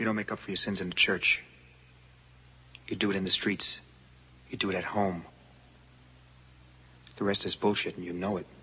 You don't make up for your sins in the church. You do it in the streets. You do it at home. The rest is bullshit, and you know it.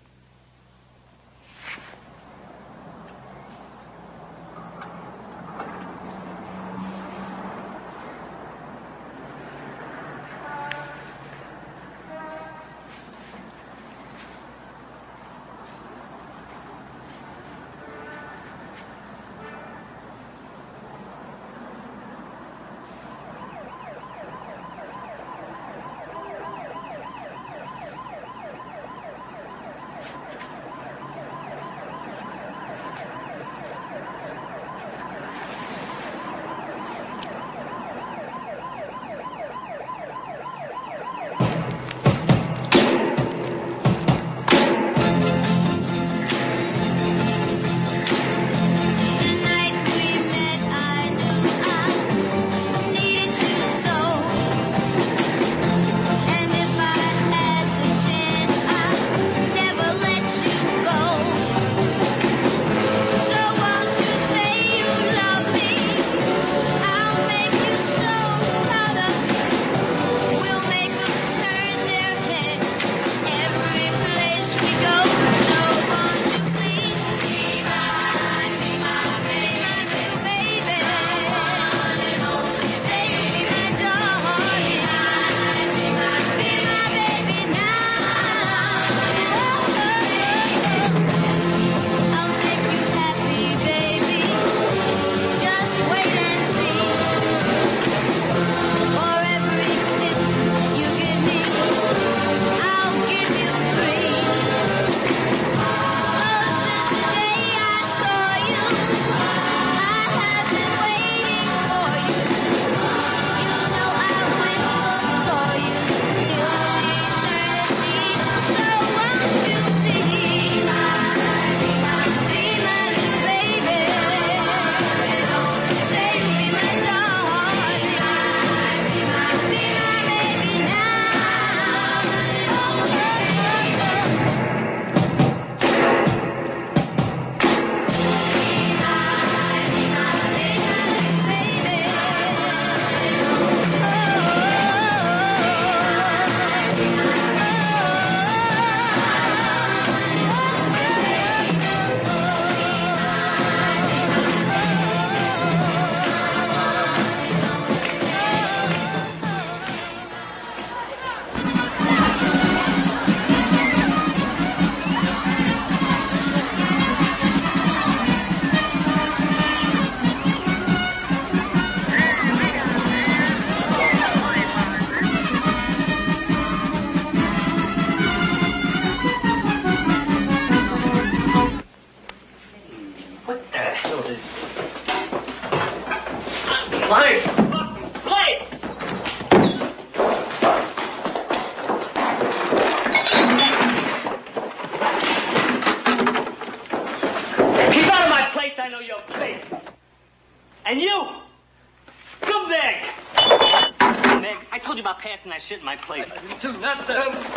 That shit in my place. I didn't do nothing.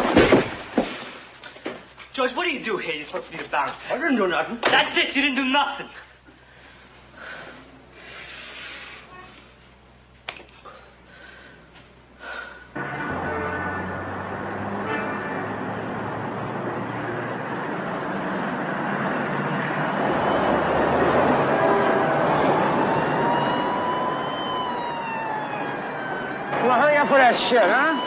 George, what do you do here? You're supposed to be the bouncer. I didn't do nothing. That's it. You didn't do nothing. Well, hurry up with that shit, huh?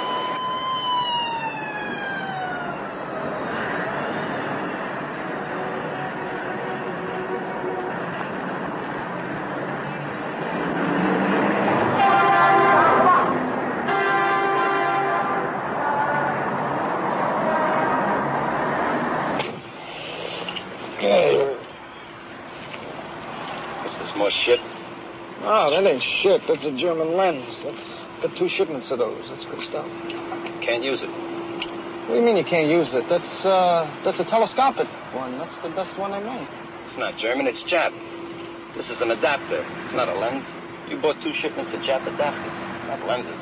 What's this, more shit? Oh, that ain't shit. That's a German lens. That's got 2 shipments of those. That's good stuff. Can't use it. What do you mean you can't use it? That's a telescopic one. That's the best one they make. It's not German, it's Jap. This is an adapter. It's not a lens. You bought 2 shipments of Jap adapters, not lenses.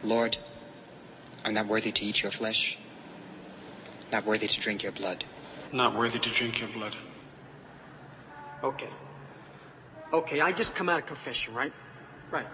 Lord, I'm not worthy to eat your flesh, not worthy to drink your blood. Not worthy to drink your blood. Okay. Okay, I just come out of confession, right? Right.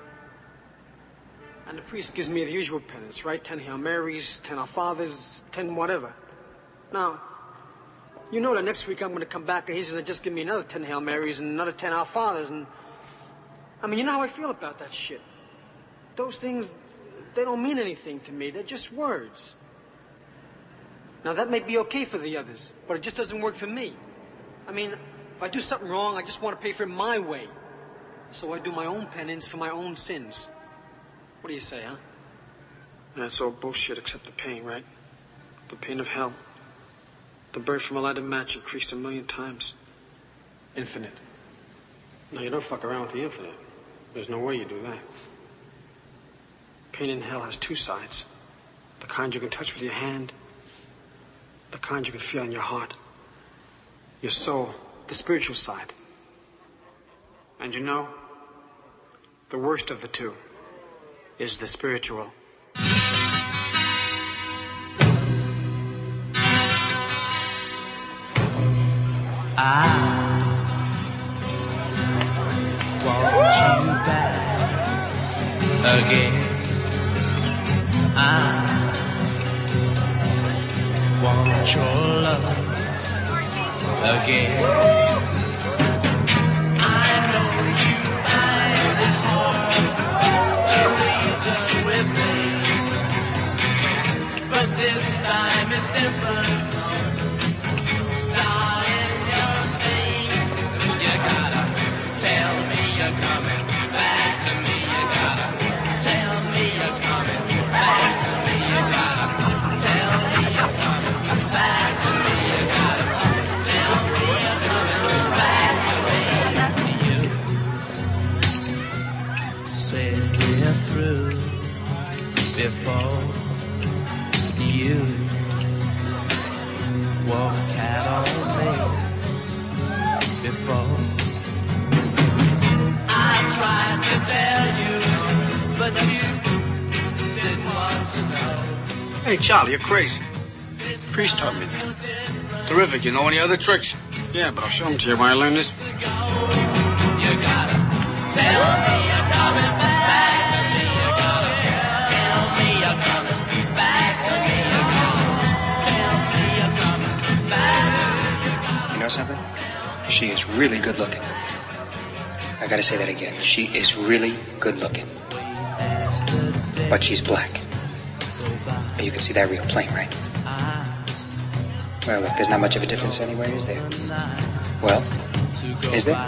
And the priest gives me the usual penance, right? 10 Hail Marys, 10 Our Fathers, 10 whatever. Now, you know that next week I'm going to come back and he's going to just give me another 10 Hail Marys and another 10 Our Fathers. And I mean, you know how I feel about that shit. Those things, they don't mean anything to me. They're just words. Now, that may be okay for the others, but it just doesn't work for me. I mean, if I do something wrong, I just want to pay for it my way. So I do my own penance for my own sins. What do you say, huh? That's all bullshit except the pain, right? The pain of hell. The birth from a leaden match increased 1,000,000 times. Infinite. No, you don't fuck around with the infinite. There's no way you do that. Pain in hell has two sides. The kind you can touch with your hand. The kind you can feel in your heart. Your soul. The spiritual side. And you know, the worst of the two is the spiritual. I want you back again. I want your love again. I know you find it hard to reason with me, but this time is different. Darling, you're saying you gotta tell me you're coming back to me. You gotta tell me you're coming back to me. You gotta tell me you're coming back to me. You gotta tell me you're coming back to me. You said we're through before you walked out on me before. I tried to tell you, but you didn't want to know. Hey, Charlie, you're crazy. The priest taught me that. Terrific. You know any other tricks? Yeah, but I'll show them to you when I learn this. You gotta tell me you're coming back to me. You gotta tell me you're coming back to me. You gotta tell me you're coming back. You know something? She is really good looking. I gotta say that again. She is really good looking. But she's black. And you can see that real plain, right? Well, look, there's not much of a difference anyway, is there? Well, is there?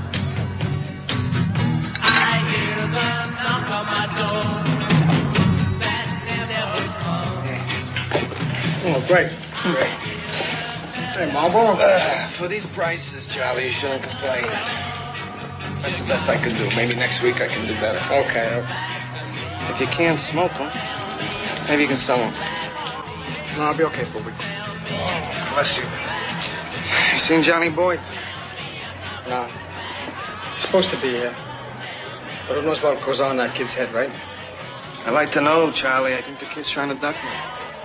I hear the knock on my door. That never comes. Oh, great. Great. Hey, Marlboro. For these prices, Charlie, you shouldn't complain. That's the best I can do. Maybe next week I can do better. Okay. If you can't smoke them, maybe you can sell them. No, I'll be okay for a week. Bless you. You seen Johnny Boy? No. He's supposed to be here. But who knows what goes on in that kid's head, right? I'd like to know, Charlie. I think the kid's trying to duck me.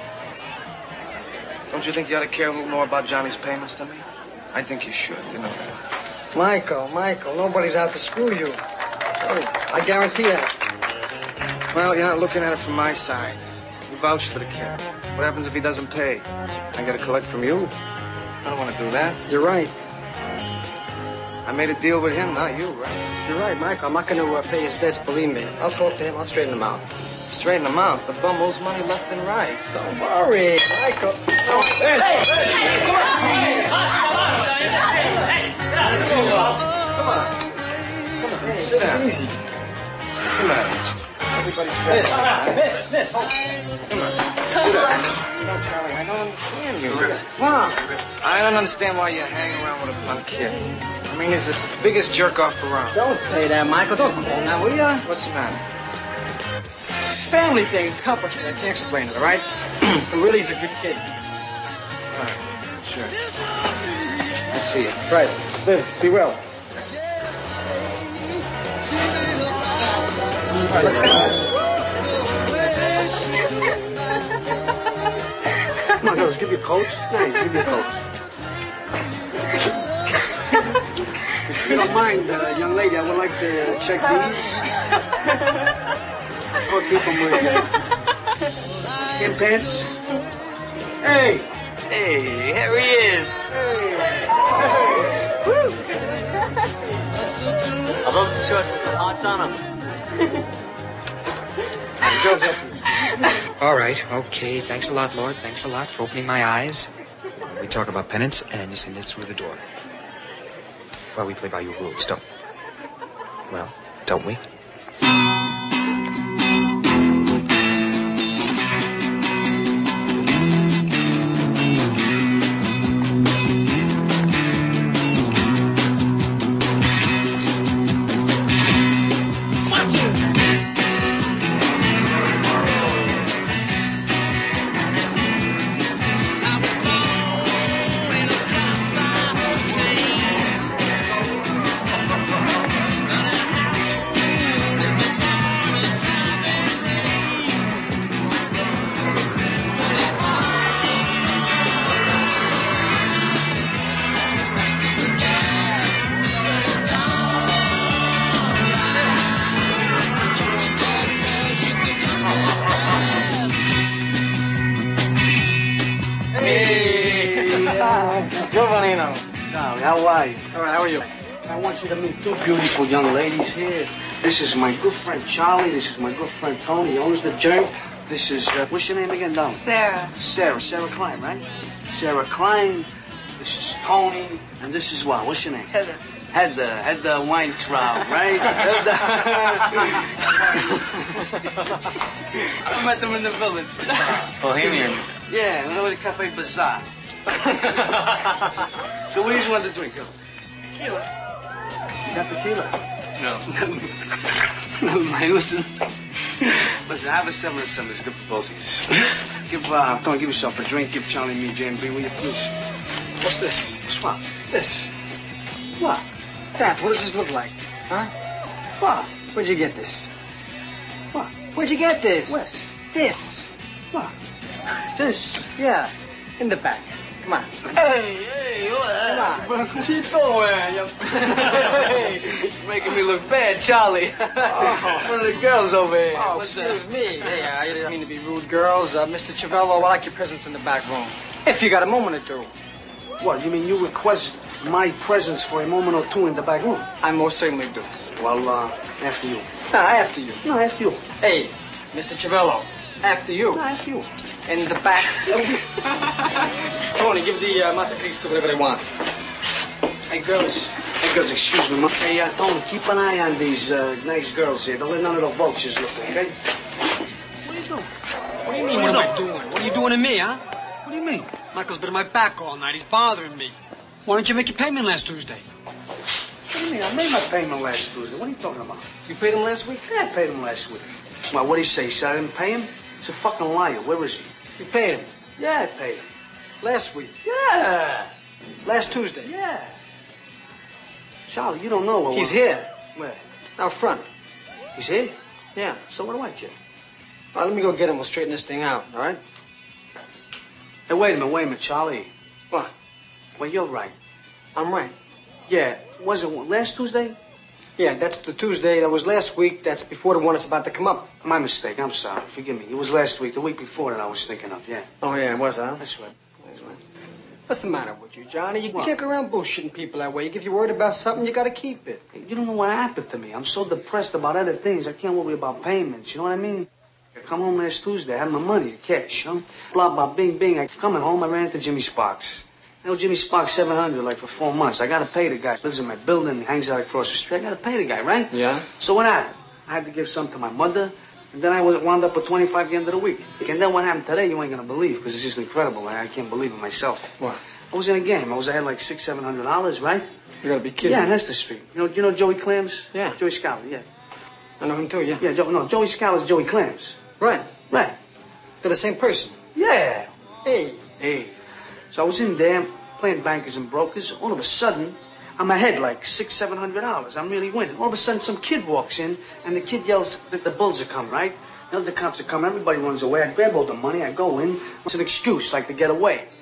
Don't you think you ought to care a little more about Johnny's payments than me? I think you should, you know that. Michael, nobody's out to screw you. Hey, I guarantee that. Well, you're not looking at it from my side. You vouch for the kid. What happens if he doesn't pay? I gotta collect from you? I don't want to do that. You're right. I made a deal with him, not you, right? You're right, Michael. I'm not going to pay his debts, believe me. I'll talk to him. I'll straighten him out. Straighten him out. The bum owes money left and right. Don't worry, Michael. Come on. Sit down. Easy. What's the matter with you? Everybody's Miss. Come on. Sit down. No, Charlie, I don't understand you. Mom. I don't understand why you hang around with a punk kid. I mean, he's the biggest jerk-off around. Don't say that, Michael. Don't call now, will ya? What's the matter? It's family things. It's complicated. I can't explain it, all right? But really, he's a good kid. All right, sure. I see you. Right. Live. Be well. All right, let's go. give you coats? Nice, give you coats. If you don't mind, young lady, I would like to check these. I'll keep them with skin pants. Hey! Hey, here he is. Are those the shorts with the hearts on them? Joe's up. All right, okay. Thanks a lot, Lord. Thanks a lot for opening my eyes. We talk about penance, and you send us through the door. Well, we play by your rules, don't we? Well, don't we? Giovanino. Charlie, how are you? All right, how are you? I want you to meet two beautiful young ladies here. This is my good friend Charlie. This is my good friend Tony. He owns the joint. This is, what's your name again, Don? Sarah. Sarah Klein, right? Sarah Klein. This is Tony. And this is what? What's your name? Heather. Heather Weintraub, right? I met them in the village. Bohemian. Yeah, we know the Cafe Bazaar. So what do you want to drink? Tequila. You got tequila? No. Never mind, listen, have a 7 or 7. It's good for both of you. Don't give yourself a drink. Give Charlie and me J&B, will you, please? What's this? What's what? This. What? Dad, what does this look like? Huh? What? Where'd you get this? What? Where'd you get this? What? This. What? This? Yeah, in the back. Come on. Hey, What are you doing? Hey, you're making me look bad, Charlie. One of the girls over here. Oh, excuse me. Hey, I didn't mean to be rude, girls. Mr. Ciavello, I like your presence in the back room. If you got a moment or two. What, you mean you request my presence for a moment or two in the back room? I most certainly do. Well, after you. Nah, after you. No, after you. Hey, Mr. Ciavello, after you. No, after you. In the back. Tony, give the Mazzacris to whatever they want. Hey, girls, excuse me. Hey, Tony, keep an eye on these nice girls here. Don't let none of the vultures look, okay? What are you doing? What do you mean, what am I doing? What are you doing to me, huh? What do you mean? Michael's been on my back all night. He's bothering me. Why didn't you make your payment last Tuesday? What do you mean? I made my payment last Tuesday. What are you talking about? You paid him last week? Yeah, I paid him last week. Well, what did he say? He said I didn't pay him? He's a fucking liar. Where is he? You paid him Yeah, I paid him. last week. Yeah. Last Tuesday. Yeah. Charlie, you don't know what... He's here. Where? Out front. He's here? Yeah. So what do I care? All right, let me go get him. We'll straighten this thing out, all right? Hey, wait a minute, Charlie. What? Well, you're right. I'm right. Yeah, was it last Tuesday? Yeah, that's the Tuesday. That was last week. That's before the one that's about to come up. My mistake. I'm sorry. Forgive me. It was last week, the week before that I was thinking of, yeah. Oh, yeah, it was, huh? That's right. That's right. What's the matter with you, Johnny? You What? can't go around bullshitting people that way. If you're worried about something, you gotta keep it. Hey, you don't know what happened to me. I'm so depressed about other things. I can't worry about payments. You know what I mean? I come home last Tuesday. I had my money, cash, huh? Blah, blah, bing, bing. I coming home, I ran into Jimmy Sparks. I owe Jimmy Sparks $700 like for 4 months. I gotta pay the guy. He lives in my building. He hangs out across the street. I gotta pay the guy, right? Yeah? So what happened? I had to give some to my mother, and then I wound up with 25 at the end of the week. And then what happened today, you ain't gonna believe, because it's just incredible. I can't believe it myself. What? I was in a game. I had like $600-700, right? You gotta be kidding Yeah, me. on Hester Street. You know Joey Clams? Yeah. Joey Scala, yeah. I know him too, yeah. Yeah, Joey Scala's Joey Clams. Right. Right. They're the same person. Yeah. Hey. Hey. So I was in there playing bankers and brokers. All of a sudden, I'm ahead like $600-700. I'm really winning. All of a sudden, some kid walks in, and the kid yells that the bulls are coming, right? Now the cops are coming. Everybody runs away. I grab all the money. I go in. It's an excuse, like to get away.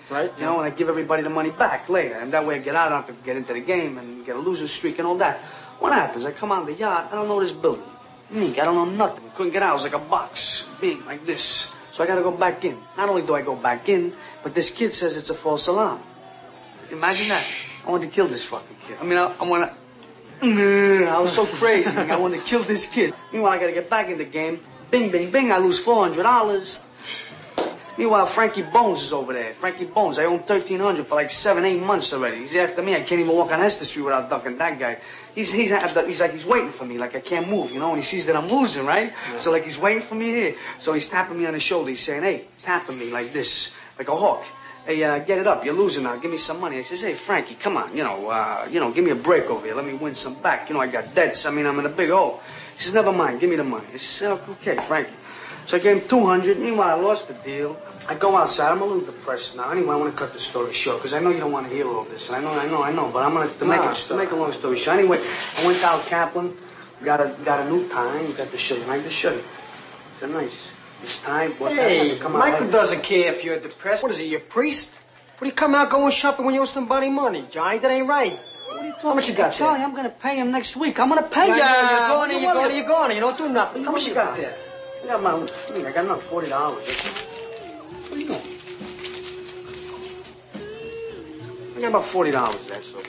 Right. You know, and I give everybody the money back later. And that way I get out, I don't have to get into the game and get a losing streak and all that. What happens? I come out of the yacht, I don't know this building. Meek, I don't know nothing. Couldn't get out. It was like a box, big, like this. So I gotta go back in. Not only do I go back in, but this kid says it's a false alarm. Imagine that. I wanted to kill this fucking kid. I mean, I wanna... I was so crazy. I wanted to kill this kid. Meanwhile, I gotta get back in the game. Bing, bing, bing, I lose $400. Meanwhile, Frankie Bones is over there. Frankie Bones, I owe him $1,300 for like 7-8 months already. He's after me. I can't even walk on Hester Street without ducking that guy. He's like he's waiting for me, like I can't move, you know, and he sees that I'm losing, right? Yeah. So like he's waiting for me here. So he's tapping me on the shoulder. He's saying, hey, tapping me like this, like a hawk. Hey, get it up. You're losing now. Give me some money. I says, hey, Frankie, come on. You know, give me a break over here. Let me win some back. You know, I got debts. I mean, I'm in a big hole. He says, never mind. Give me the money. I said, okay, Frankie. So I gave him $200. Meanwhile, I lost the deal. I go outside. I'm a little depressed now. Anyway, I want to cut the story short because I know you don't want to hear all this. I know. But I'm going to make a long story short. Anyway, I went to Al Kaplan, got a new tie, got the shirt. I like the shirt. It's a nice. This time, hey, Michael doesn't care if you're depressed. What is he, your priest? What do you come out going shopping when you owe somebody money, Johnny? That ain't right. What are you talking How much you got Charlie, there? I'm going to pay him next week. I'm going to pay you. You're going. You don't do nothing. How much you got there? I got enough, $40. What are you doing? I got about $40, that's all.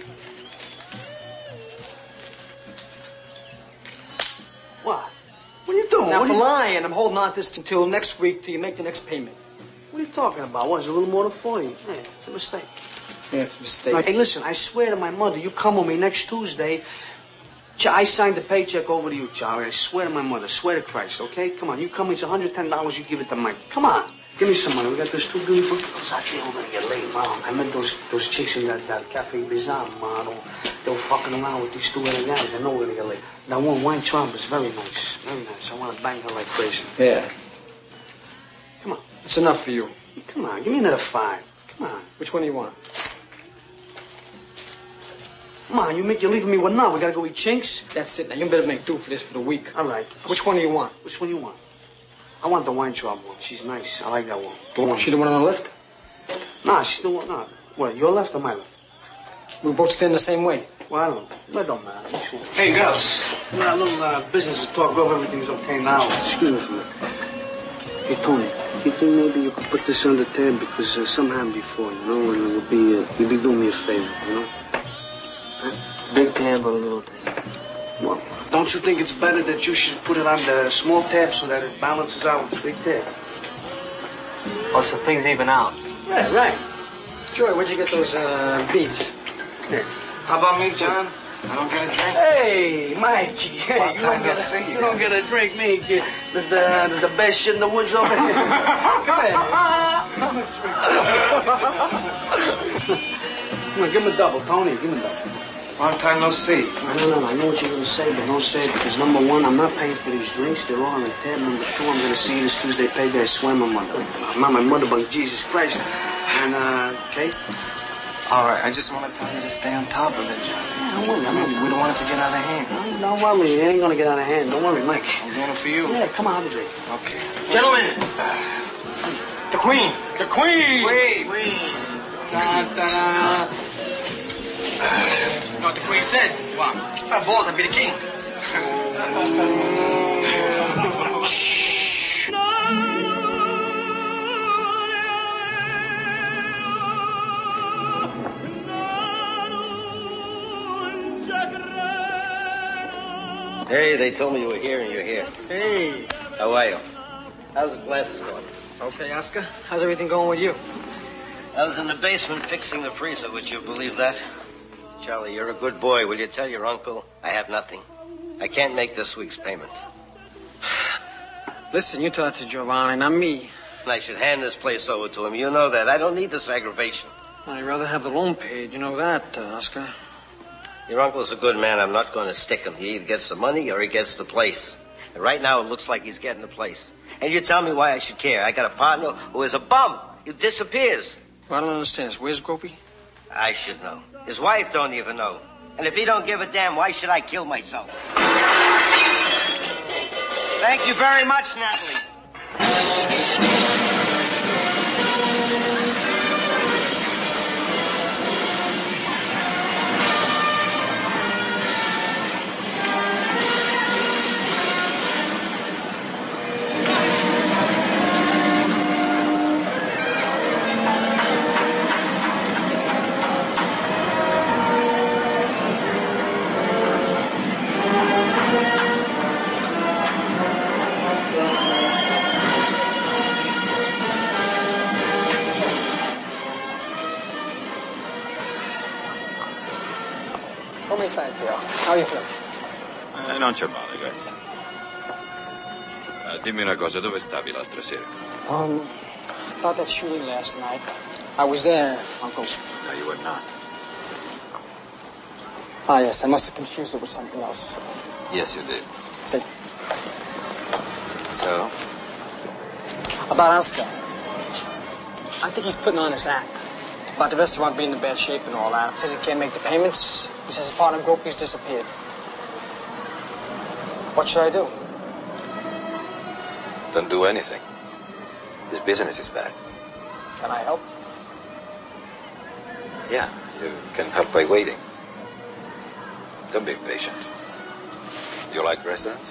What? What are you doing? Now, for lying, I'm holding on to this until next week till you make the next payment. What are you talking about? What, is it a little more than 40? Yeah, it's a mistake. Yeah, it's a mistake. Hey, listen, I swear to my mother, you come with me next Tuesday. I signed the paycheck over to you, Charlie. I swear to my mother, swear to Christ, okay? Come on, you come, it's $110, you give it to Mike. Come on, give me some money. We got those two beautiful girls out there. We're gonna get laid, Mom. I met those chicks in that Cafe Bizarre model. They were fucking around with these two other guys. I know we're gonna get laid. That one wine charm is very nice, very nice. I want to bang her like crazy. Yeah. Come on. It's enough for you. Come on, give me another 5. Come on. Which one do you want? Come on, you're leaving me with none. We gotta go eat Chinks. That's it. Now, you better make do for this for the week. All right. Which one do you want? Which one you want? I want the wine charm one. She's nice. I like that one. The one. She the one on the left? Nah, she's the one. Nah. What, your left or my left? We both stand the same way. Well, I don't know. It don't matter. Hey, girls. We got a little business to talk over. Everything's okay now. Excuse me for a minute. Hey, Tony, you think maybe you could put this on the tab because something happened before, you know, and you'll be doing me a favor, you know? Huh? Big tab or little tab? Well, don't you think it's better that you should put it on the small tab so that it balances out with the big tab? Oh, so things even out. Yeah, right. Joy, where'd you get those beads? Here. How about me, John? I don't get a drink. Hey, Mikey. Hey, Long time no see you. You don't get a drink, me. There's a bad shit in the woods over here. Come here. Come on, give him a double, Tony. Give him a double. Long time no see. No. I know what you're going to say, but don't say it because, number one, I'm not paying for these drinks. They're all on the tab. Number two, I'm going to see you this Tuesday payday. I swear my mother. I'm not my mother, but Jesus Christ. And, okay? All right, I just want to tell you to stay on top of it, John. Yeah, don't worry. We don't want it to get out of hand. Don't worry. It ain't going to get out of hand. Don't worry, Mike. I'm doing it for you. Yeah, come on, have a drink. Okay. Gentlemen, the Queen. The Queen. Queen. Da-da-da. You know what the Queen said? What? My balls, I'd be the king. Hey, they told me you were here and you're here. Hey. How are you? How's the glasses going? Okay, Oscar. How's everything going with you? I was in the basement fixing the freezer. Would you believe that? Charlie, you're a good boy. Will you tell your uncle I have nothing? I can't make this week's payments. Listen, you talk to Giovanni, not me. I should hand this place over to him. You know that. I don't need this aggravation. I'd rather have the loan paid. You know that, Oscar. Your uncle's a good man. I'm not going to stick him. He either gets the money or he gets the place. And right now, it looks like he's getting the place. And you tell me why I should care. I got a partner who is a bum. He disappears. Well, I don't understand this. Where's Gropey? I should know. His wife don't even know. And if he don't give a damn, why should I kill myself? Thank you very much, Natalie. Come stai, zio? How are you feeling? Non c'è male, grazie. Dimmi una cosa, dove stavi l'altra sera? About that shooting last night. I was there, Uncle. No, you were not. Ah, yes, I must have confused it with something else. Yes, you did. Say, So? about Oscar. I think he's putting on this act. About the restaurant being in bad shape and all that. Says he can't make the payments. He says his partner Gopal's disappeared. What should I do? Don't do anything. His business is bad. Can I help? Yeah, you can help by waiting. Don't be impatient. You like restaurants?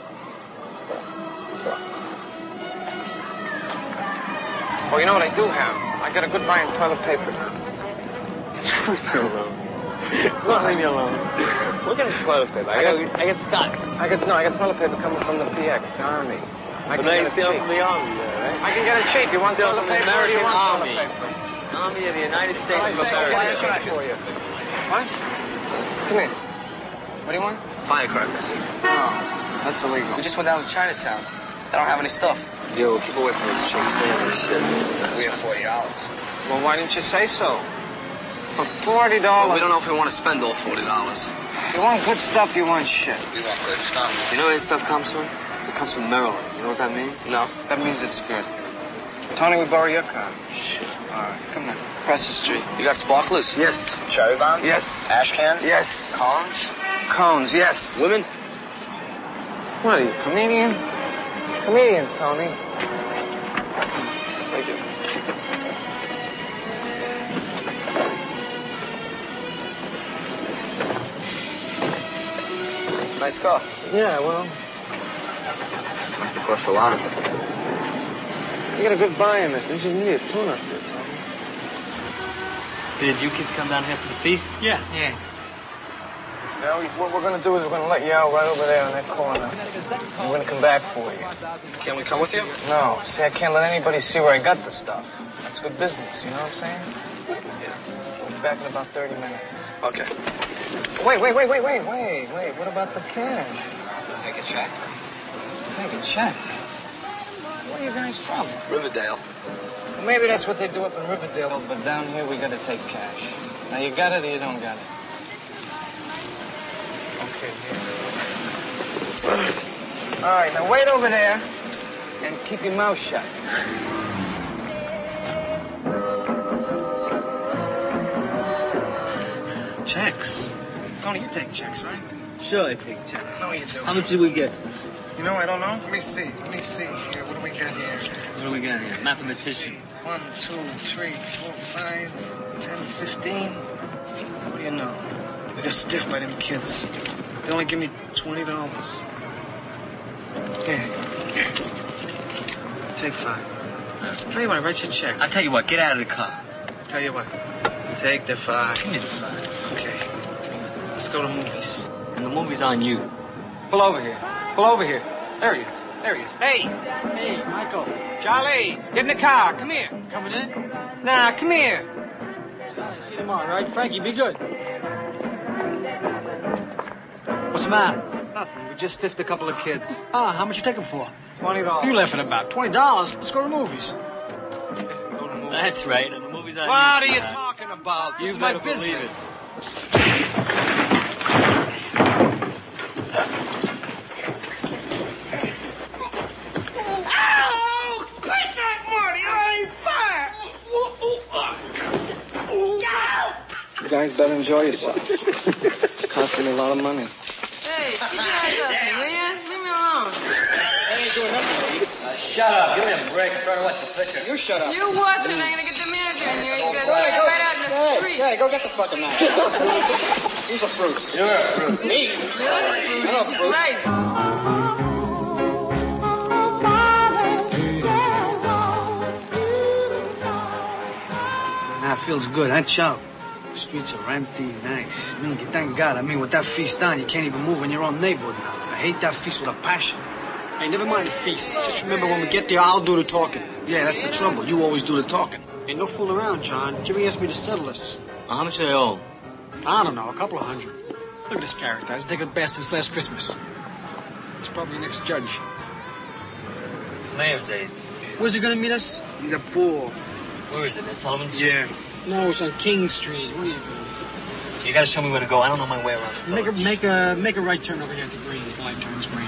Oh, you know what I do have? I got a good buy in toilet paper now. Leave me alone. Don't leave me alone. What kind of toilet paper? I got Scott. I got toilet paper coming from the PX, the Army. But now you're stealing from the Army, right? I can get it cheap. You want Steal toilet from the paper? Or do you American want Army. toilet paper? Army of the United States of America. For you. What? Come here. What do you want? Firecrackers. Oh, that's illegal. We just went down to Chinatown. They don't have any stuff. Yo, keep away from this chick. Stay on this shit. We have $40. Well, why didn't you say so? For $40. Well, we don't know if we want to spend all $40. You want good stuff, you want shit. We want good stuff. You know where this stuff comes from? It comes from Maryland. You know what that means? No, that means it's good. Tony, we borrow your car. Shit. All right, come on. Across the street. You got sparklers? Yes. Cherry bombs? Yes. Ash cans? Yes. Cones? Cones, yes. Women? What are you, comedian? Comedians, Tony. Thank you. Nice car. Yeah, well, Must have cost a lot. you got a good buy in this. We just need a tune-up here, Tony. Did you kids come down here for the feast? Yeah. Now, what we're going to do is we're going to let you out right over there in that corner. And we're going to come back for you. Can't we come with you? No, see, I can't let anybody see where I got the stuff. That's good business, you know what I'm saying? Yeah. We'll be back in about 30 minutes. Okay. Wait. What about the cash? Take a check. Take a check. Where are you guys from? Riverdale. Well, maybe that's what they do up in Riverdale, but down here we got to take cash. Now, you got it or you don't got it? Okay, here. All right, now wait over there and keep your mouth shut. Checks. Tony, you take checks, right? Sure, I take checks. No, you do. How much did we get? You know, I don't know. Let me see. Here, what do we got here? What do we got here? Mathematician. 1, 2, 3, 4, 5, 10, 15. What do you know? I got stiffed by them kids. They only give me $20. Here. Take 5. Tell you what, write your check. I'll tell you what, get out of the car. Tell you what, take the 5. Give me the 5. Okay. Let's go to movies. And the movie's on you. Pull over here. Pull over here. There he is. There he is. Hey, Michael. Charlie, get in the car. Come here. Coming in? Nah, come here. Sorry, see you tomorrow, right? Frankie, be good. What's the matter? Nothing. We just stiffed a couple of kids. Ah, how much you take them for? $20. You laughing about? $20? Let's go to the movies. Go to movies. That's right, and the movie's on you. What are you sweetheart. talking about? This You is my better believe business. it. You guys better enjoy yourselves. It's costing me a lot of money. Hey, keep your eyes open, will ya? Leave me alone. Shut up. Give me a break. I'm trying to watch the picture. You shut up. You watch it, I'm gonna get the manager in here. He's gonna throw you right out in the street. Hey, go get the fucking man. He's a fruit. You're a fruit. Me? Really? I'm a fruit. Right. That feels good, huh, Chow? Streets are empty, nice. Minky, thank God. I mean, with that feast on, you can't even move in your own neighborhood now. I hate that feast with a passion. Hey, never mind the feast. Just remember when we get there, I'll do the talking. Yeah, that's the trouble. You always do the talking. Hey, no fooling around, John. Jimmy asked me to settle this. How much do they owe? I don't know, a couple of hundred. Look at this character. I was digging best since last Christmas. He's probably next judge. What's the name's Aid? Where's he gonna meet us? He's a pool. Where is it? In Sullivan's? Yeah. No, it's on King Street. What are you doing? You gotta show me where to go. I don't know my way around the village. Make a right turn over here at the green. The light turns green.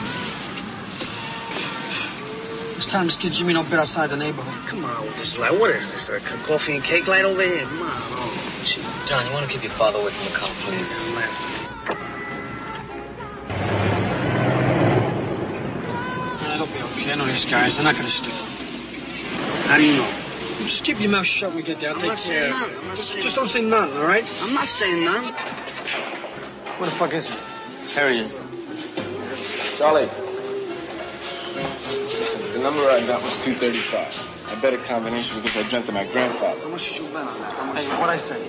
This time this kid Jimmy don't bet outside the neighborhood. Come on with this light. What is this? A coffee and cake light over here? Come on. Oh, shit. John, you want to keep your father away from the car, please? It'll be okay. I know these guys. They're not gonna stick him. How do you know? You just keep your mouth shut when we get there. I'll I'm take not care saying of none. it. I'm not saying Just don't say none, all right? I'm not saying none. Where the fuck is he? There he is. Charlie. Listen, the number I got was 235. I bet a combination because I dreamt of my grandfather. How much did you bet on that? How much? Hey, what'd I say?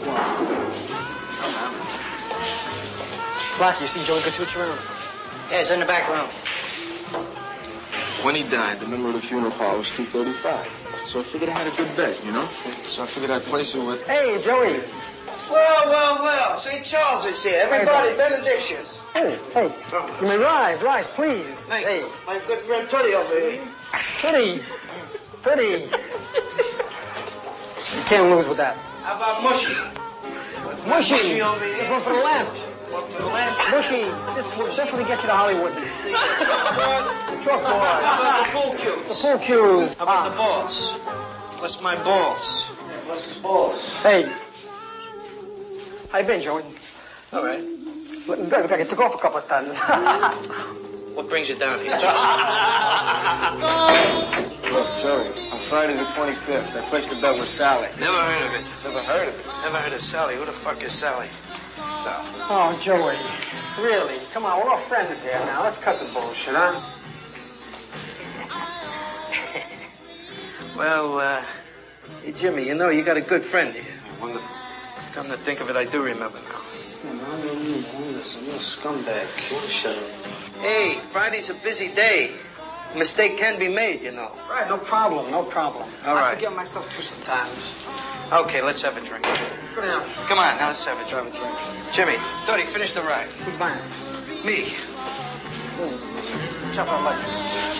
Blackie, you see Joey Gattucci around? Yeah, it's in the back room. When he died, the number of the funeral parlor was 235. So I figured I had a good bet, you know? So I figured I'd place it with... Hey, Joey. Well. St. Charles is here. Everybody, benedictions. Hey, you may rise, please. Hey, my good friend Tootie over here. Tootie. You can't lose with that. How about Mushy? Mushy over here. Go for the lamp. For the lamp? Mushy, this will definitely get you to Hollywood. The chalkboard. How about the pool cues? The pool cues. How about the balls? What's my balls? What's his balls? Hey. How you been, Joey? All right. Look, I took off a couple of tons. What brings you down here? Look, Joey, on Friday the 25th, I placed a bet with Sally. Never heard of it. Never heard of it? Never heard of Sally. Who the fuck is Sally? Sally. Oh, Joey. Really? Come on, we're all friends here now. Let's cut the bullshit, huh? Well, hey, Jimmy, you know, you got a good friend here. Wonderful. Come to think of it, I do remember now. Listen, you're a scumbag. Shut up. Hey, Friday's a busy day. A mistake can be made, you know. Right, no problem. All I right. forget myself too sometimes. Okay, let's have a drink. Go down. Come on, now let's have a drink. Jimmy, Tony, finish the ride. Who's buying? Me. Chop on light.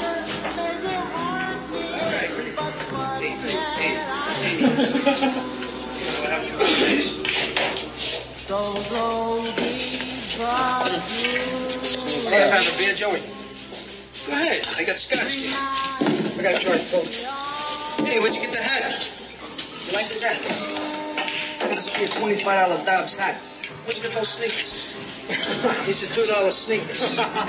Hey, I found a beer, Joey. Go ahead. I got scotch here. I got a joint full. Hey, where'd you get the hat? You like this hat? This will be a $25 Dobbs hat. Where'd you get those sneakers? These are $2 sneakers.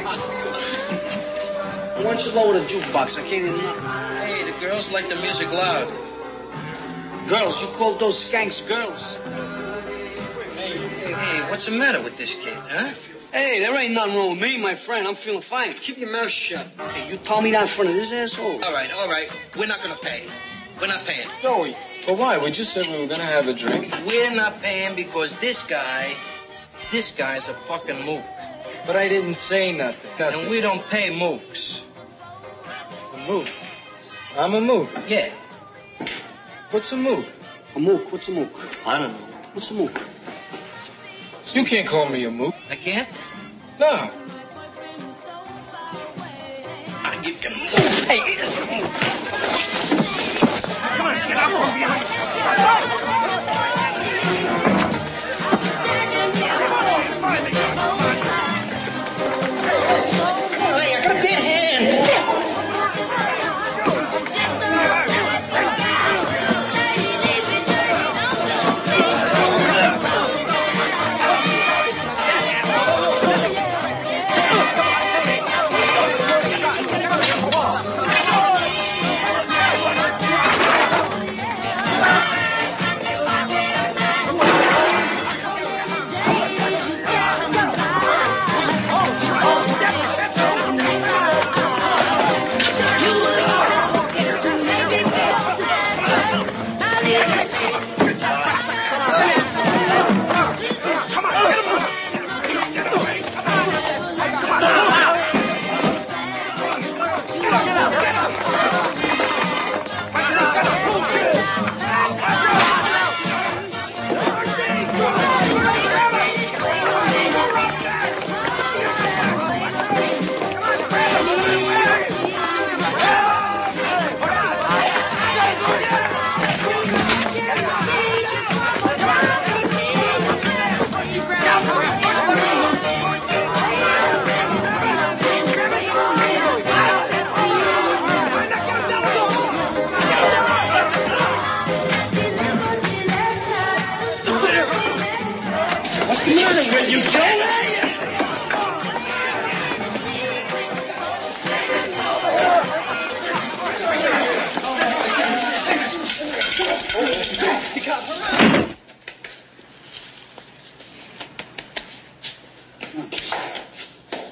Why don't you lower the jukebox? I can't hear nothing. Hey, the girls like the music loud. Girls, you call those skanks girls? Hey, what's the matter with this kid, huh? Hey, there ain't nothing wrong with me, my friend. I'm feeling fine. Keep your mouth shut. Hey, you told me that in front of this asshole. All right. We're not gonna pay. We're not paying. Joey. But why? We just said we were gonna have a drink. We're not paying because this guy's a fucking mook. But I didn't say nothing. And we don't pay mooks. A mook. I'm a mook. Yeah. What's a mook? A mook? What's a mook? I don't know. What's a mook? You can't call me a mook. I can't? No. I give you mook. Hey, here's a mook. Come on, get up from behind. Hey, I got a dead hand.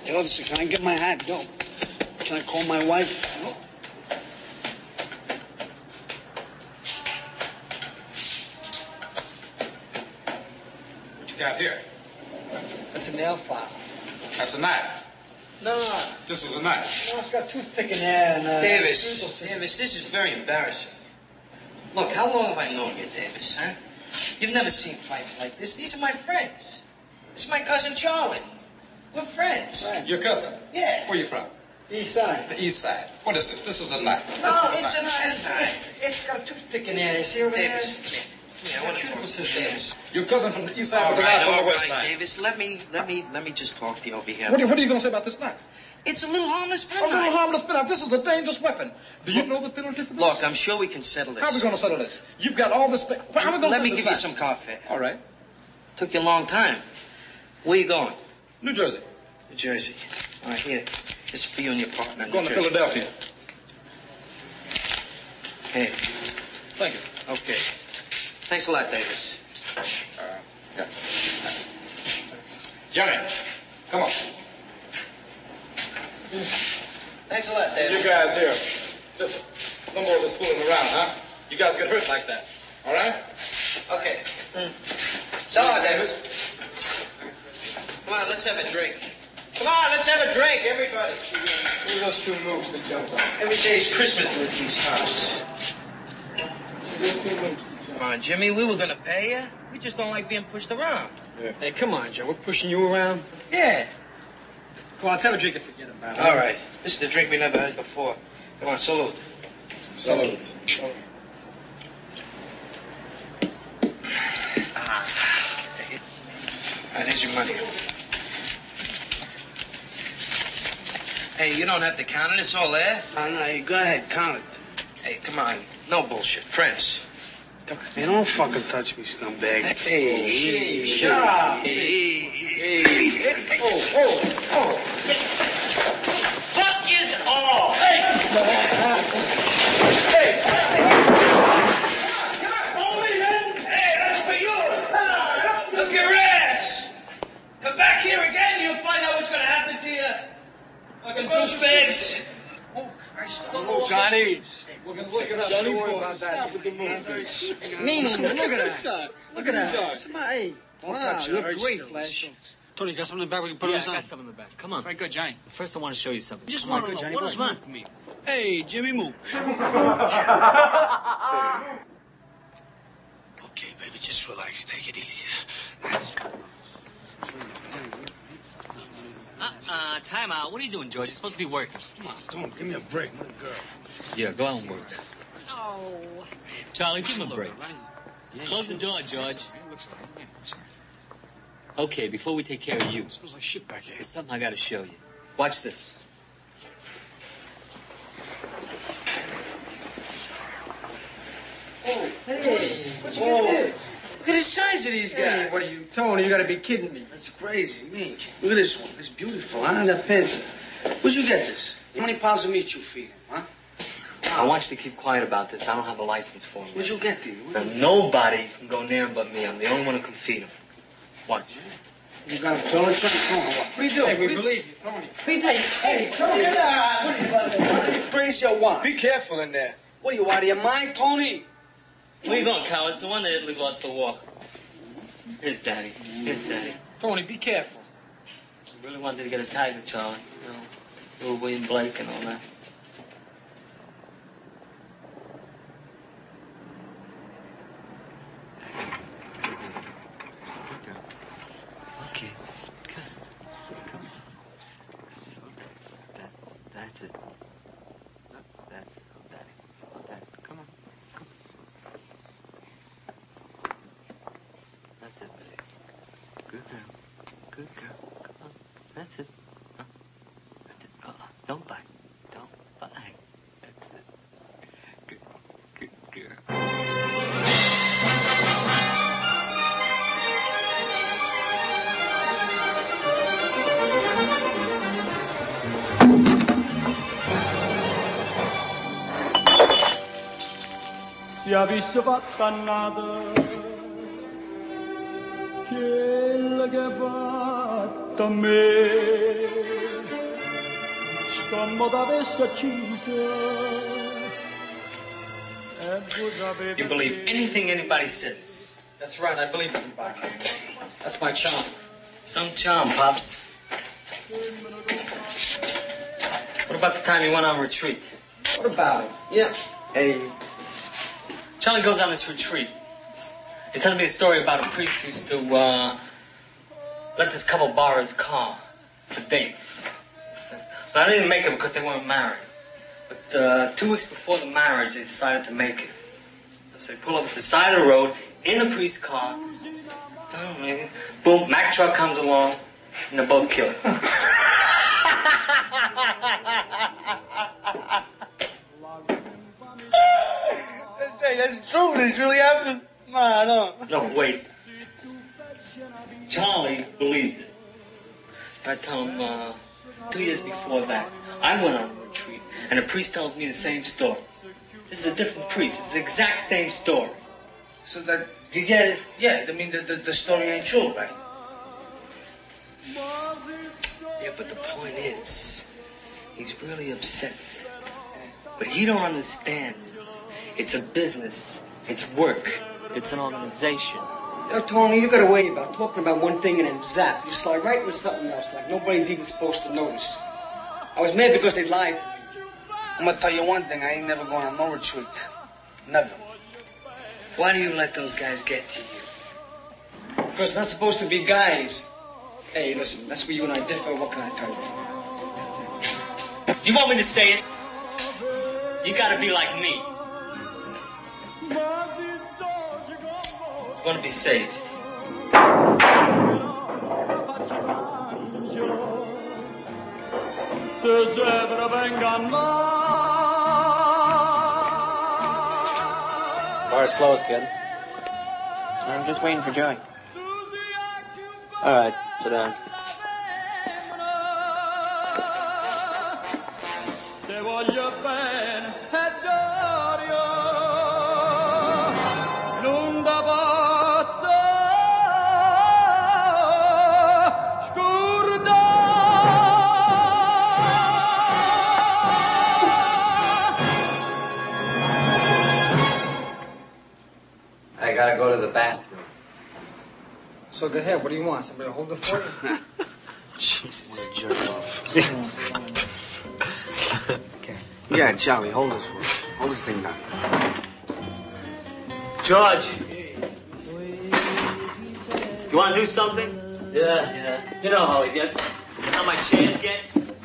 Hey, listen, can I get my hat? Go. Can I call my wife? What you got here? That's a nail file. That's a knife. No, This is a knife. it's got a toothpick in there and... Davis, this is very embarrassing. Look, how long have I known you, Davis, huh? You've never seen fights like this. These are my friends. This is my cousin Charlie. We're friends. Right. Your cousin? Yeah. Where you from? East side. The east side. What is this? This is a knife. No, This is it's a knife. it's got a toothpick in there. You see over Davis, there? I want to Beautiful talk to sister. Davis. Your cousin from the east side All with the right, knife on all the west right, side. Davis. Let me just talk to you over here. What are you going to say about this knife? It's a little harmless A penknife. little harmless knife. This is a dangerous weapon. Do you know the penalty for this? Look, I'm sure we can settle this. How are we going to settle this? You've got all this... How are we going to Let me settle give this you knife? some car fare. All right. Took you a long time. Where you going? New Jersey. New Jersey. All right, here. This is for you and your partner. I'm going to New Jersey. Philadelphia. Hey, Thank you. okay. Thanks a lot, Davis. Yeah. Johnny, come on. Thanks a lot, You Davis. guys here. Listen, no more of this fooling around, huh? You guys get hurt like that. All right? Okay. So long, Davis. Come on, let's have a drink. Come on, let's have a drink, everybody. Look at those two moves that jumped on. Every day's Christmas with these cops. Come on, Jimmy, we were gonna pay you. We just don't like being pushed around. Hey, come on, Joe. We're pushing you around. Yeah. Come on, let's have a drink and forget about it. All right. This is the drink we never had before. Come on, salute. Salute. Take it. All right, here's your money. Hey, you don't have to count it. It's all there. No, go ahead, count it. Hey, come on. No bullshit. Friends. Come on. Hey, don't fucking touch me, scumbag. Hey, Shut up. Fuck is all. Hey! Hey, that's for you. Look your ass. Come back here again, you'll find out what's gonna happen to you. Fucking douchebags. Oh, Christ. Johnny. We're going to look it up. Johnny Don't worry boy, about that. stop with the movies. Meaning, look at that. Look at that. What's the matter? Hey, wow, touch it. you look Hurts great, still. Flash. Tony, you got something in the back we can put Yeah, us I on? got something in the back. Come on. Very good, Johnny. First, I want to show you something. Just Come on. want to know, Johnny what boy. does Mook mean? Hey, Jimmy Mook. Okay, baby, just relax. Take it easy. That's... Time out. What are you doing, George? You're supposed to be working. Come on, don't give me a break, little girl. Yeah, go out and work. Oh. Charlie, give him a break. Close the door, George. Okay, before we take care of you, Smells like shit back here. there's something I got to show you. Watch this. Hey, what you get this? Look at the size of these guys. Hey, what are you, Tony? You gotta be kidding me. That's crazy, me. Look at this one. It's beautiful, huh? That pencil. Where'd you get this? How many pounds of meat you feed him, huh? I want you to keep quiet about this. I don't have a license for him. Where'd you get these? Now, nobody can go near him but me. I'm the only one who can feed him. Watch. You got a toilet truck? Come on, what? What are you doing? Hey, we believe you, Tony. Hey, Tony, what are you crazy or what? Be careful in there. What are you, out of your mind, Tony? Where you going, cowards? The one that Italy lost the war. Here's Daddy. Here's Daddy. Tony, be careful. I really wanted to get a tiger, Charlie. You know, little William Blake and all that. Okay. Come on. That's it. That's it. Oh, Daddy. Oh, Daddy. Come on. Come on. That's it, baby. Good girl. Good girl. Come on. That's it. Huh? That's it. Don't bite. Don't bite. That's it. Good. Good girl. Si avesse fatta nada quella che ha fatto a me You believe anything anybody says. That's right, I believe everybody. That's my charm. Some charm, Pops. What about the time you went on retreat? What about it? Yeah. Hey. Charlie goes on this retreat. He tells me a story about a priest who used to let this couple borrow his car for dates. But I didn't make it because they weren't married. But 2 weeks before the marriage, they decided to make it. So they pull up to the side of the road in the priest's car. Boom, Mack truck comes along, and they're both killed. That's true. This really happened. No. No, wait. Charlie believes it. So I tell him, 2 years before that, I went on a retreat, and the priest tells me the same story. This is a different priest. It's the exact same story. So that... You get it? Yeah, I mean, the story ain't true, right? Yeah, but the point is, he's really upset. But he don't understand this. It's a business. It's work. It's an organization. You know, Tony, you got a way about talking about one thing and then zap. You slide right into something else, like nobody's even supposed to notice. I was mad because they lied to me. I'm gonna tell you one thing. I ain't never going on no retreat. Never. Why do you let those guys get to you? Because it's not supposed to be guys. Hey, listen, that's where you and I differ. What can I tell you? You want me to say it? You gotta be like me. You wanna be saved. Bar's closed, kid. I'm just waiting for Joey. All right, sit down. I gotta go to the bathroom. So go ahead. What do you want? Somebody to hold it for you? Jesus, jerk off. Okay. Yeah, Charlie, hold this one. Hold this thing down. George! You wanna do something? Yeah. You know how he gets. You know how my chairs get?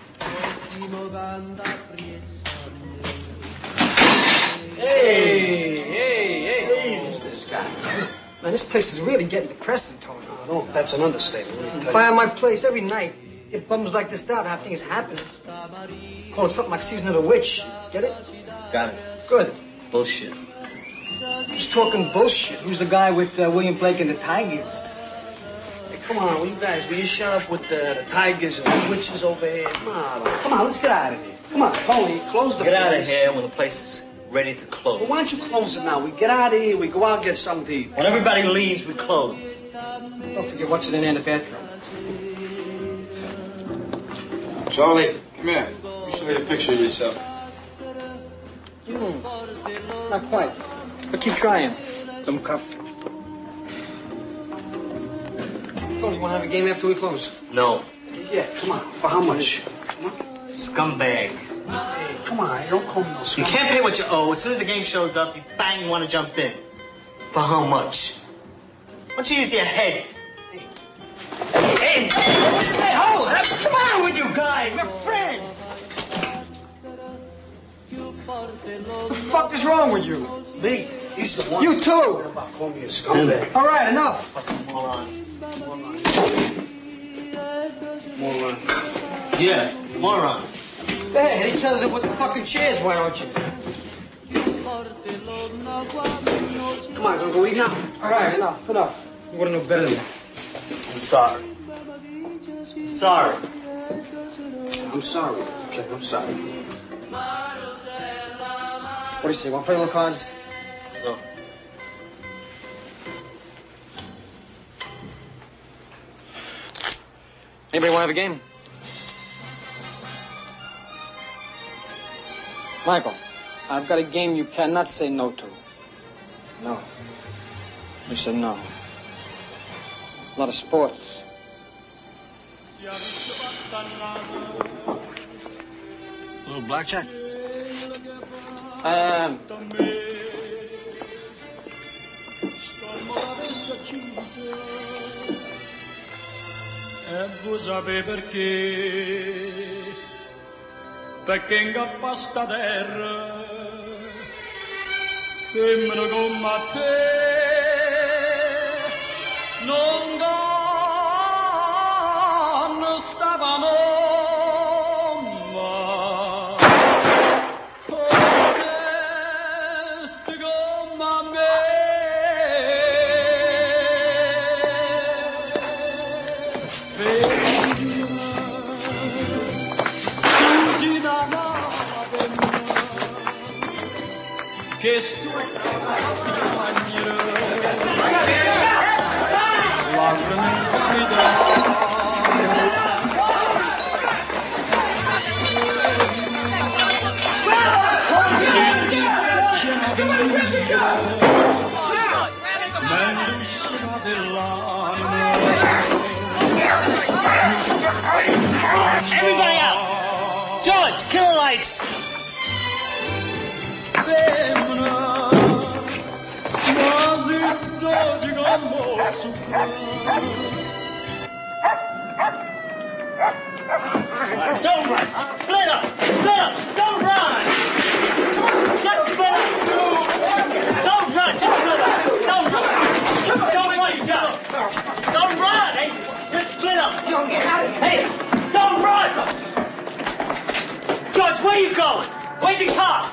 Hey! Who's this guy? Man, this place is really getting depressing, Tony. Oh, that's an understatement. If I had my place every night, it bums like this out, have things happen. Call it something like Season of the Witch. Get it? Got it. Good. Bullshit. Who's talking bullshit? Who's the guy with William Blake and the Tigers? Hey, come on, will you shut up with the tigers and the witches over here? Come on, let's get out of here. Come on, Tony, close the Get out of place. here when the place is ready to close. Well, why don't you close it now? We get out of here, we go out and get something to eat. When everybody leaves, we close. Don't forget what's in there in the bathroom. Charlie, come here. You should get a picture of yourself. Not quite. But keep trying. Dumb cuff. Tony, you want to have a game after we close? No. Yeah, come on. For how much? Come on. Scumbag. Hey, come on, don't call me no scumbag. You can't pay what you owe. As soon as the game shows up, you bang, want to jump in. For how much? Why don't you use your head? Hey, hold up! Come on with you guys! We're friends! What the fuck is wrong with you? Me? He's the one. You too! About calling me a scumbag. All right, enough. Fucking moron. Moron. Yeah, moron. Hey, hit each other with the fucking chairs, why don't you? Come on, gonna go eat now? All right, enough. You want to know better than that. I'm sorry. Sorry. I'm sorry. Okay, I'm sorry. What do you say? Want to play a little cards? No. Anybody want to have a game? Michael, I've got a game you cannot say no to. No. You said no. A lot of sports. A little blackjack? I am. E vuoi sapere perché? Perché in pasta terra femmine come te non stavano mai onesti come me. Che Everybody out! George, kill the lights! Don't run! Split up! Split up! Don't run! Just split up! Don't run! Just split up! Don't run! Don't run, you tell him! Don't run! Hey, just split up! Hey, don't run! George, where you going? Where's your car?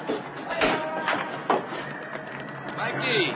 Mikey!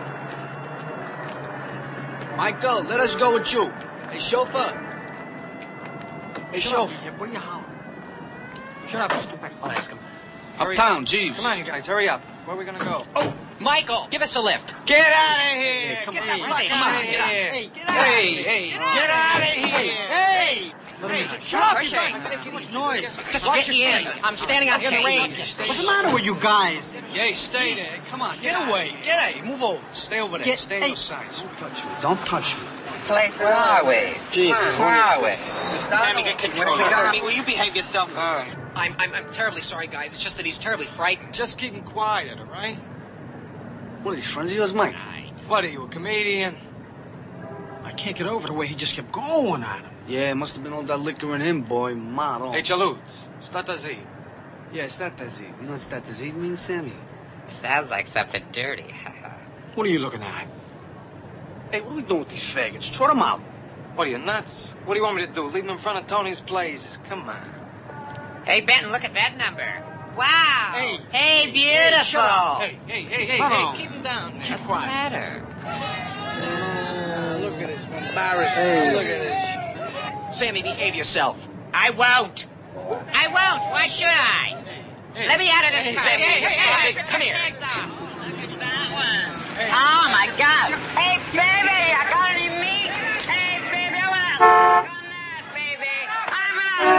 Michael, let us go with you. Hey, chauffeur. Hey, chauffeur. What are you howling? Shut up, stupid. I'll ask him. Uptown, Jeeves. Come on, you guys, hurry up. Where are we gonna go? Oh, Michael, give us a lift. Get out of here! Come on, Come on, get out of here! Hey, get out of here! Get out of here! Hey! Shut up, you guys. Too much noise. Just get in. I'm standing out here in the rain. What's the matter with you guys? Hey, stay there. Come on, get away. Get away. Move over. Stay over there. Stay on those sides. Don't touch me. Place, where are we? Jesus. Where are we? Sammy, get control. Will you behave yourself? I'm terribly sorry, guys. It's just that he's terribly frightened. Just keep him quiet, all right? What are these, friends of yours, Mike? What are you, a comedian? I can't get over the way he just kept going at him. Yeah, it must have been all that liquor in him, boy. Maro. Hey, Chalut, Statazid. Yeah, Statazid. You know what Statazid means, Sammy? Sounds like something dirty. What are you looking at? Hey, what are we doing with these faggots? Trot them out. What are you, nuts? What do you want me to do? Leave them in front of Tony's place? Come on. Hey, Benton, look at that number. Wow. Hey, beautiful. Shut up. Hey, on. keep him down, man. What's the matter? Look at this, embarrassing. Look at this. Sammy, behave yourself. I won't. Why should I? Let me out of this. Sammy, hey, come here. Oh, my God. Hey, baby, I got any meat? Hey, baby, I want to on that, baby. I'm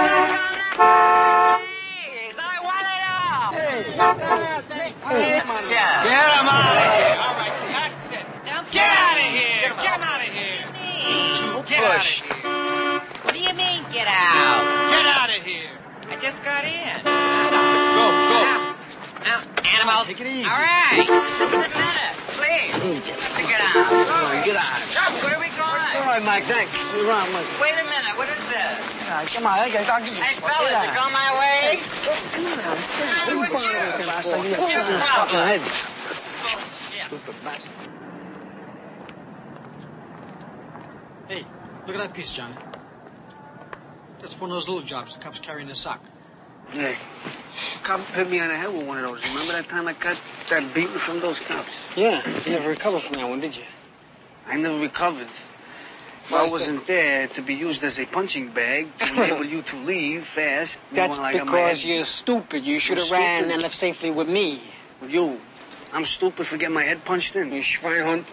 going to I want it all. Get him out of here. All right, that's it. Get out of here. Get him out of here. Get out of here. What do you mean, get out? Get out of here. I just got in. Go. Now, animals. Take it easy. All right. Just a minute, please. Get out. Get out. Where are we going? All right, Mike, thanks. You're around, Mike. Wait a minute, what is this? All right, come on, I'll give you Hey, fellas, you go my way? What are you doing? What's your problem? Stupid bastard. Hey, look at that piece, Johnny. That's one of those little jobs the cops carry in their sock. Hey, cop hit me on the head with one of those. Remember that time I got that beating from those cops? Yeah, you never recovered from that one, did you? I never recovered. If I wasn't there to be used as a punching bag to enable you to leave fast. That's like because you're stupid. You should have ran and left safely with me. With you. I'm stupid for getting my head punched in. You Schweinhund.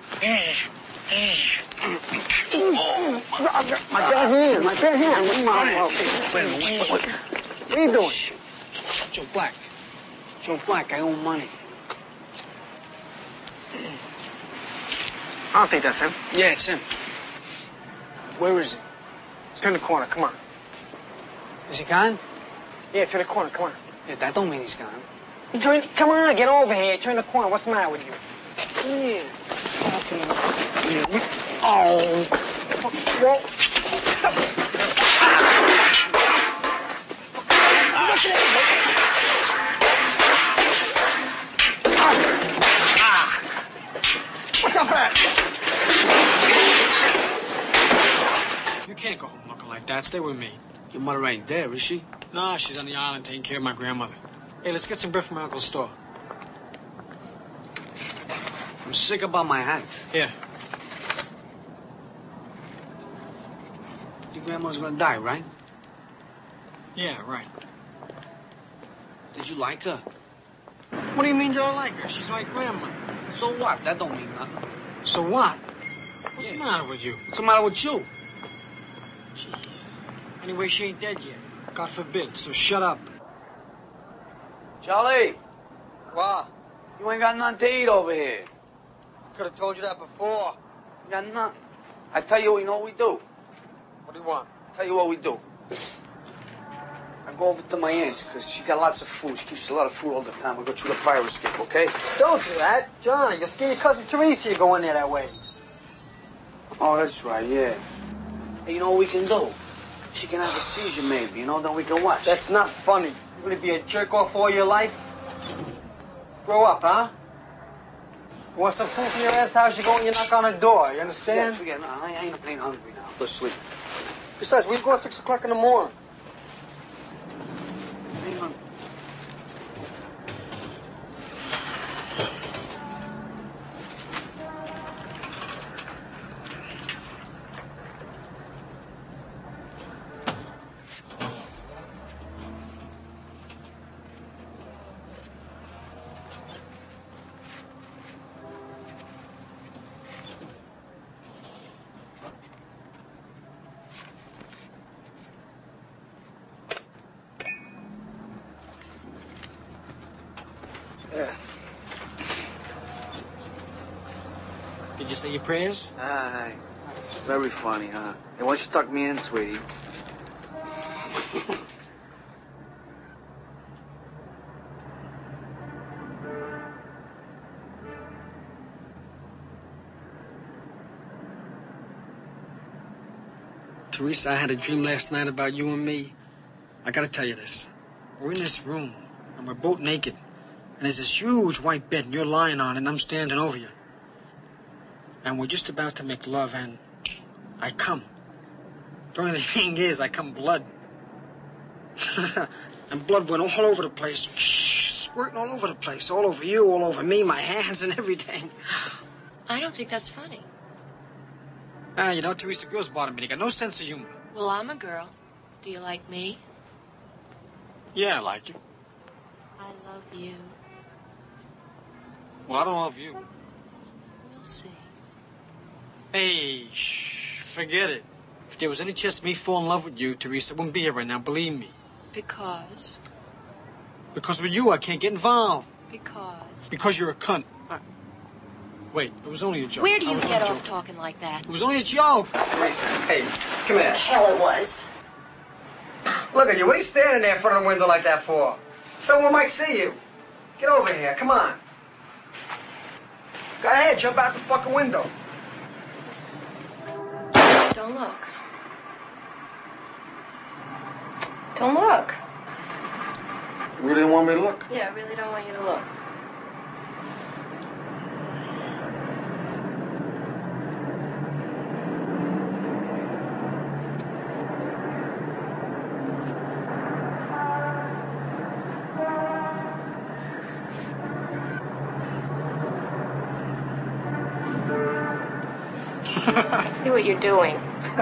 My bad hand. What are you doing? Joe Black. Joe Black, I owe money. I don't think that's him. Yeah, it's him. Where is he? Turn the corner, come on. Is he gone? Yeah, turn the corner, come on. Yeah, that don't mean he's gone. Come on, get over here. Turn the corner. What's the matter with you? Yeah. Oh. Well, stop. What's up, back? You can't go home looking like that. Stay with me. Your mother ain't there, is she? Nah, she's on the island taking care of my grandmother. Hey, let's get some bread from my uncle's store. I'm sick about my hat. Here. Your grandma's gonna die, right? Yeah, right. Did you like her? What do you mean you don't like her? She's my grandma. So what? That don't mean nothing. So what? What's the matter with you? What's the matter with you? Jeez. Anyway, she ain't dead yet. God forbid, so shut up. Charlie, What? you ain't got nothing to eat over here. Could have told you that before. You got nothing. I tell you what, you know what we do? What do you want? Tell you what we do. I go over to my aunt's, because she got lots of food. She keeps a lot of food all the time. I go through the fire escape, okay? Don't do that. Johnny, you'll scare your cousin Teresa you go in there that way. Oh, that's right, yeah. Hey, you know what we can do? She can have a seizure, maybe, you know, then we can watch. That's not funny. You gonna be a jerk off all your life? Grow up, huh? You want some food from your ass house, you go and you knock on the door. You understand? Yeah, forget it. No, I ain't hungry now. Go sleep. Besides, we go at 6 o'clock in the morning. I ain't hungry. Yeah. Did you say your prayers? Aye. Very funny, huh? Hey, why don't you tuck me in, sweetie? Teresa, I had a dream last night about you and me. I gotta tell you this. We're in this room, and we're both naked. And there's this huge white bed, and you're lying on it, and I'm standing over you. And we're just about to make love, and I come. The only thing is, I come blood. And blood went all over the place. Squirting all over the place. All over you, all over me, my hands and everything. I don't think that's funny. You know, Teresa, girls bother me. They got no sense of humor. Well, I'm a girl. Do you like me? Yeah, I like you. I love you. Well, I don't love you. We'll see. Hey, forget it. If there was any chance of me falling in love with you, Teresa, I wouldn't be here right now, believe me. Because? Because with you, I can't get involved. Because? Because you're a cunt. Wait, it was only a joke. Where do you was get only off joking. talking like that? It was only a joke. Teresa, hey, come here. Hell, it was. Look at you. What are you standing there in front of the window like that for? Someone might see you. Get over here. Come on. Go ahead. Jump out the fucking window. Don't look. Don't look. You really don't want me to look? Yeah, I really don't want you to look. See what you're doing.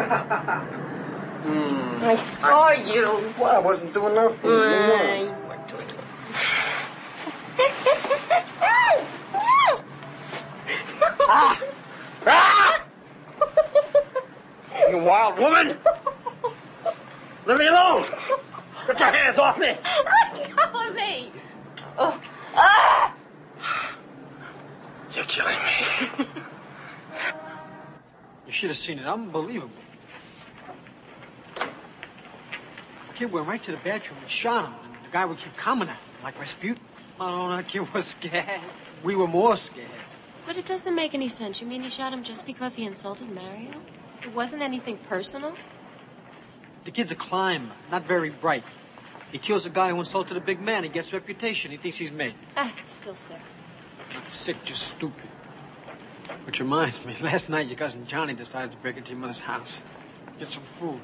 I saw you. Well, I wasn't doing nothing. You weren't doing it. You wild woman! Leave me alone! Get your hands off me! Let go of me! Oh. Ah! You're killing me. You should have seen it. Unbelievable. The kid went right to the bathroom and shot him. And the guy would keep coming at him, like Rasputin. Oh, that kid was scared. We were more scared. But it doesn't make any sense. You mean he shot him just because he insulted Mario? It wasn't anything personal? The kid's a climber, not very bright. He kills a guy who insulted a big man. He gets reputation. He thinks he's made. Ah, it's still sick. Not sick, just stupid. Which reminds me, last night your cousin Johnny decided to break into your mother's house. Get some food.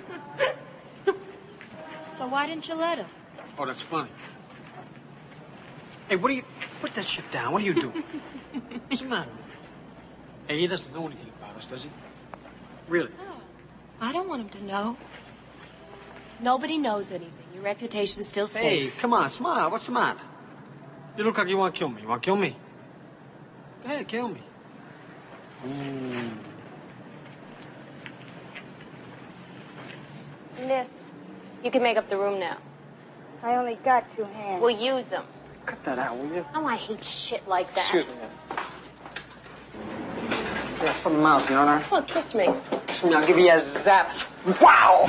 So why didn't you let him? Oh, that's funny. Hey, what do you... Put that shit down. What are you doing? What's the matter? Hey, he doesn't know anything about us, does he? Really? No. I don't want him to know. Nobody knows anything. Your reputation's still safe. Hey, come on, smile. What's the matter? You look like you want to kill me. You want to kill me? Go ahead, kill me. Miss, you can make up the room now. I only got 2 hands. We'll use them. Cut that out, will you? Oh, I hate shit like that. Excuse me. Yeah, something else, you know? Come on, kiss me. Kiss me, I'll give you a zap. Wow!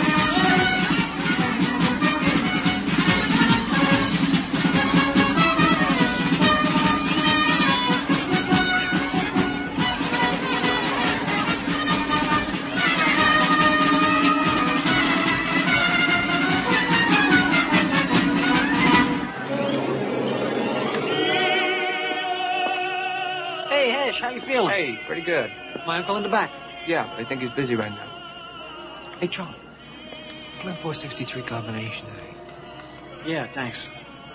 How you feeling? Hey, pretty good. My uncle in the back. Yeah, but I think he's busy right now. Hey, Charlie. Come in 463 combination today. Yeah, thanks.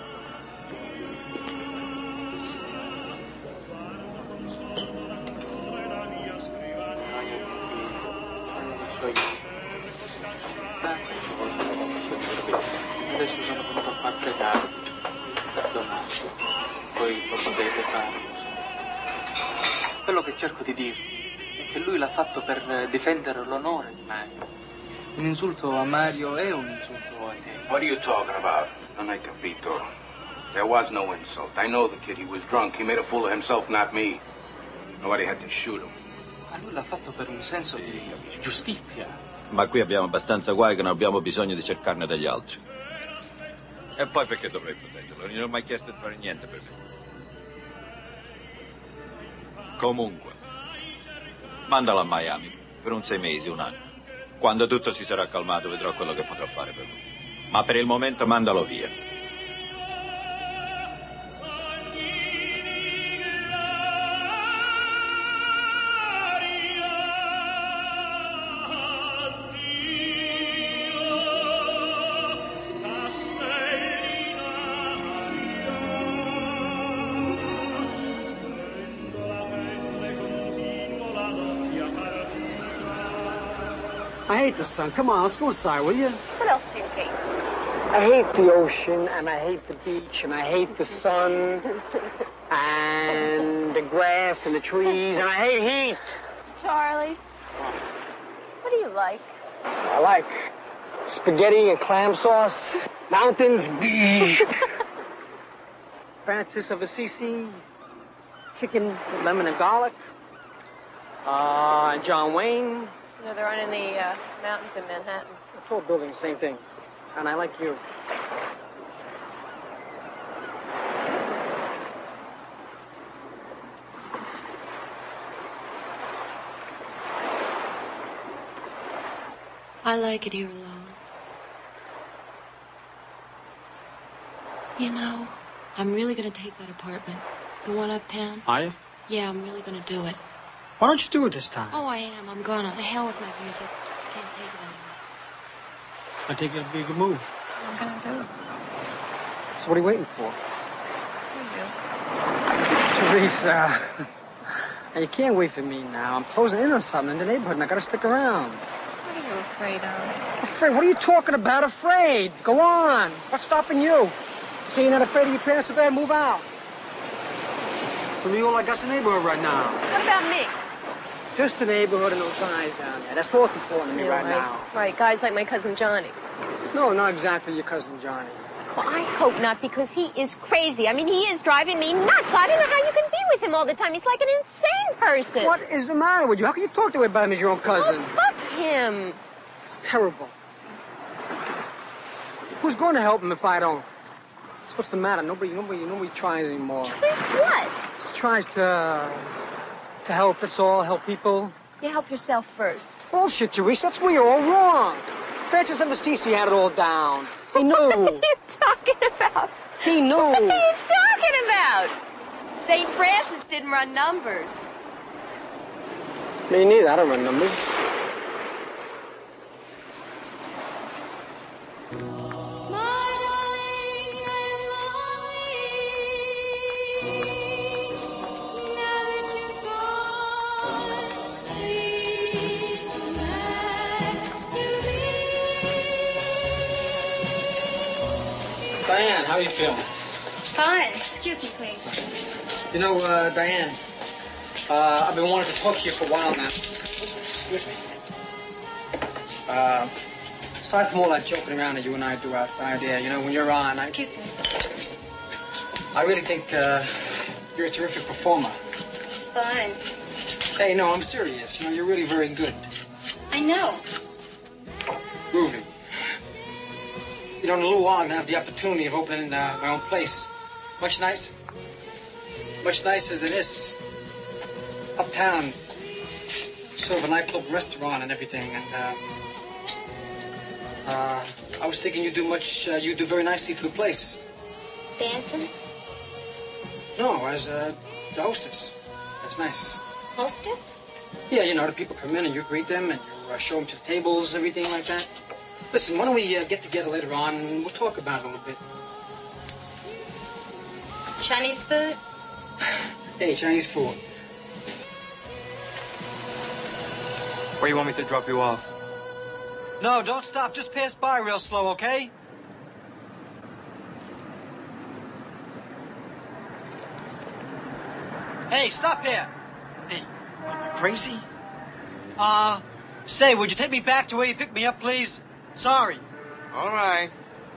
Adesso sono venuto qua a pregare. Perdonate. Poi lo potete fare. Quello che cerco di dire è che lui l'ha fatto per difendere l'onore di Mario. Un insulto a Mario è un insulto a te. What are you talking about? Non hai capito. There was no insult. I know the kid. He was drunk. He made a fool of himself, not me. Nobody had to shoot him. Ma lui l'ha fatto per un senso di giustizia. Ma qui abbiamo abbastanza guai che non abbiamo bisogno di cercarne degli altri. E poi perché dovrei proteggerlo? Non gli ho mai chiesto di fare niente per me. Comunque, mandalo a Miami per un 6 mesi, 1 anno. Quando tutto si sarà calmato vedrò quello che potrò fare per lui. Ma per il momento mandalo via. I hate the sun. Come on, let's go inside, will you? What else do you hate? I hate the ocean, and I hate the beach, and I hate the sun, and the grass, and the trees, and I hate heat. Charlie, what do you like? I like spaghetti and clam sauce, mountains, Francis of Assisi, chicken with lemon and garlic, and John Wayne. No, there aren't any mountains in Manhattan. It's all building the same thing. And I like you. I like it here alone. You know, I'm really going to take that apartment. The one uptown. Are you? Yeah, I'm really going to do it. Why don't you do it this time? Oh, I am. I'm gonna. The hell with my music. I just can't take it anymore. I think it'll be a good move. I'm gonna do it. So what are you waiting for? You Teresa. Hey, you can't wait for me now. I'm closing in on something in the neighborhood, and I gotta stick around. What are you afraid of? Afraid? What are you talking about? Afraid? Go on. What's stopping you? So you're not afraid of your parents? So go ahead, move out. For me, all I got's the neighborhood right now. What about me? Just the neighborhood and those guys down there. That's what's important to me right now. Right, guys like my cousin Johnny. No, not exactly your cousin Johnny. Well, I hope not, because he is crazy. I mean, he is driving me nuts. I don't know how you can be with him all the time. He's like an insane person. What is the matter with you? How can you talk to him about him as your own cousin? Oh, fuck him. It's terrible. Who's going to help him if I don't? So what's the matter? Nobody tries anymore. Tries what? Just tries to help, that's all. Help people. You help yourself first. Bullshit, Teresa. That's where you're all wrong. Francis of Assisi had it all down. He knew. What are you talking about? He knew. What are you talking about? St. Francis didn't run numbers. Me neither. I don't run numbers. Diane, how are you feeling? Fine. Excuse me, please. You know, Diane, I've been wanting to talk to you for a while now. Excuse me. Aside from all that joking around that you and I do outside there, you know, when you're on, Excuse me. I really think you're a terrific performer. Fine. Hey, no, I'm serious. You know, you're really very good. I know. Groovy. You know, in a little while, I'm going to have the opportunity of opening my own place. Much nicer than this. Uptown, sort of a nightclub restaurant and everything. And I was thinking you do very nicely for the place. Dancing? No, as the hostess. That's nice. Hostess? Yeah, you know, the people come in and you greet them and you show them to the tables, everything like that. Listen, why don't we get together later on and we'll talk about it a little bit. Chinese food? Hey, Chinese food. Where you want me to drop you off? No, don't stop. Just pass by real slow, okay? Hey, stop here. Hey, are you crazy? Say, would you take me back to where you picked me up, please? Sorry. All right.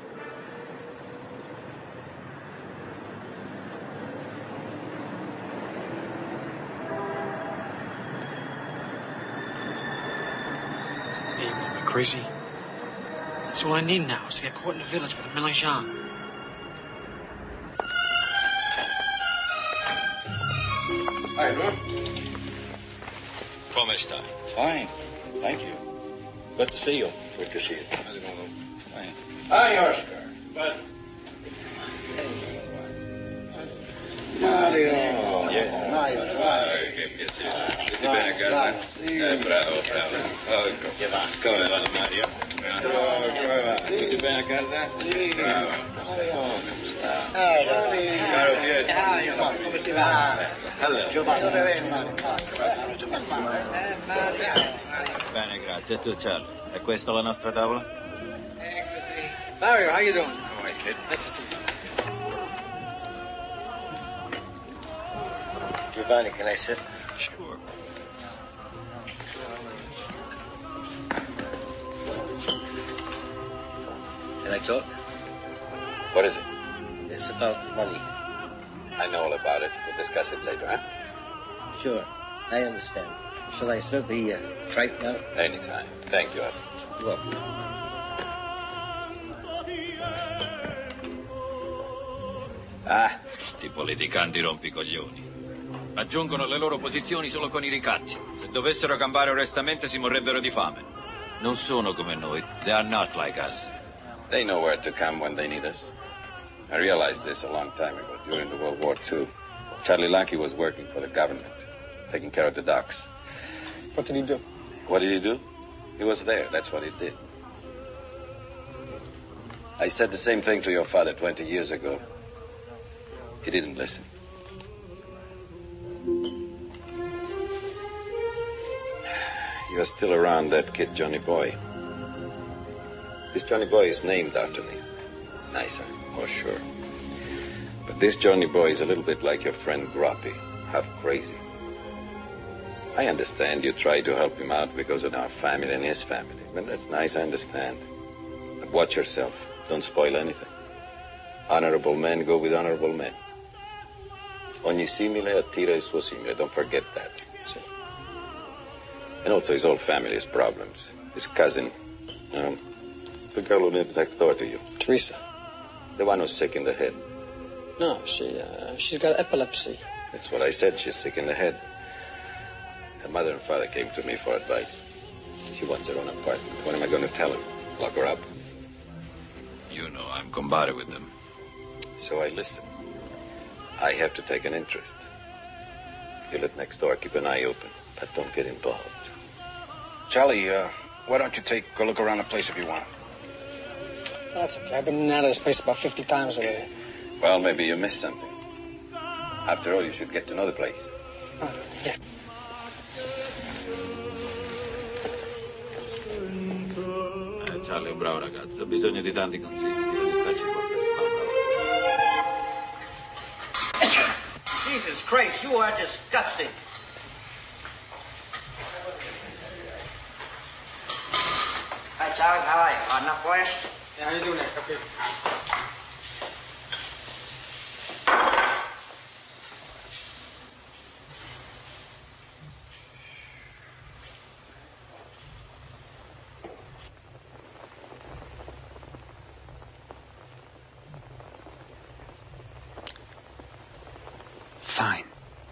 Hey, you want me crazy? That's all I need now is to get caught in the village with a Mélenchon. Hi, Lou. Come stai? Fine. Thank you. Good to see you. Good to see you. How's it going, Lou? Fine. Hi, Oscar. But... Mario. Mario. Che piacere. Tutti bene a casa? Bravo, bravo. Come va, Mario? Come va? Tutti bene a casa? Sì. Bravo. Caro Pietro. Come si va? Hello. Giovanni. Bene, grazie. E tu, Charlie? È questa la nostra tavola? Mario, how you doing? All right, kid. Nice to see you. Giovanni, can I sit? Sure. Can I talk? What is it? It's about money. I know all about it. We'll discuss it later, huh? Sure, I understand. Shall I serve the tripe now? Anytime. Thank you, Ed. You're welcome. Sti politicanti rompicoglioni. Raggiungono le loro posizioni solo con i ricatti. Se dovessero campare onestamente si morrebbero di fame. Non sono come noi. They are not like us. They know where to come when they need us. I realized this a long time ago, during the World War II. Charlie Lackey was working for the government, taking care of the docks. What did he do? What did he do? He was there. That's what he did. I said the same thing to your father 20 years ago. He didn't listen. You're still around that kid, Johnny Boy. This Johnny Boy is named after me. Nicer, for sure. But this Johnny Boy is a little bit like your friend Groppy, half crazy. I understand you try to help him out because of our family and his family. But that's nice, I understand. But watch yourself. Don't spoil anything. Honorable men go with honorable men. Ogni simile attira il suo simile. Don't forget that. And also his whole family's problems. His cousin, the girl who lives next door to you. Teresa. The one who's sick in the head. No, she's got epilepsy. That's what I said. She's sick in the head. Her mother and father came to me for advice. She wants her own apartment. What am I going to tell her? Lock her up? You know, I'm combative with them. So I listen. I have to take an interest. You live next door, keep an eye open, but don't get involved. Charlie, why don't you take a look around the place if you want? Well, that's okay. I've been out of this place about 50 times already. Well, maybe you missed something. After all, you should get to know the place. Yeah. Charlie è un bravo ragazzo, ha bisogno di tanti consigli. Devi starci un po' presto. Jesus Christ, you are disgusting. Hi, Charlie. How are you? Hard enough for you? Yeah, how you doing there? Up here. Fine.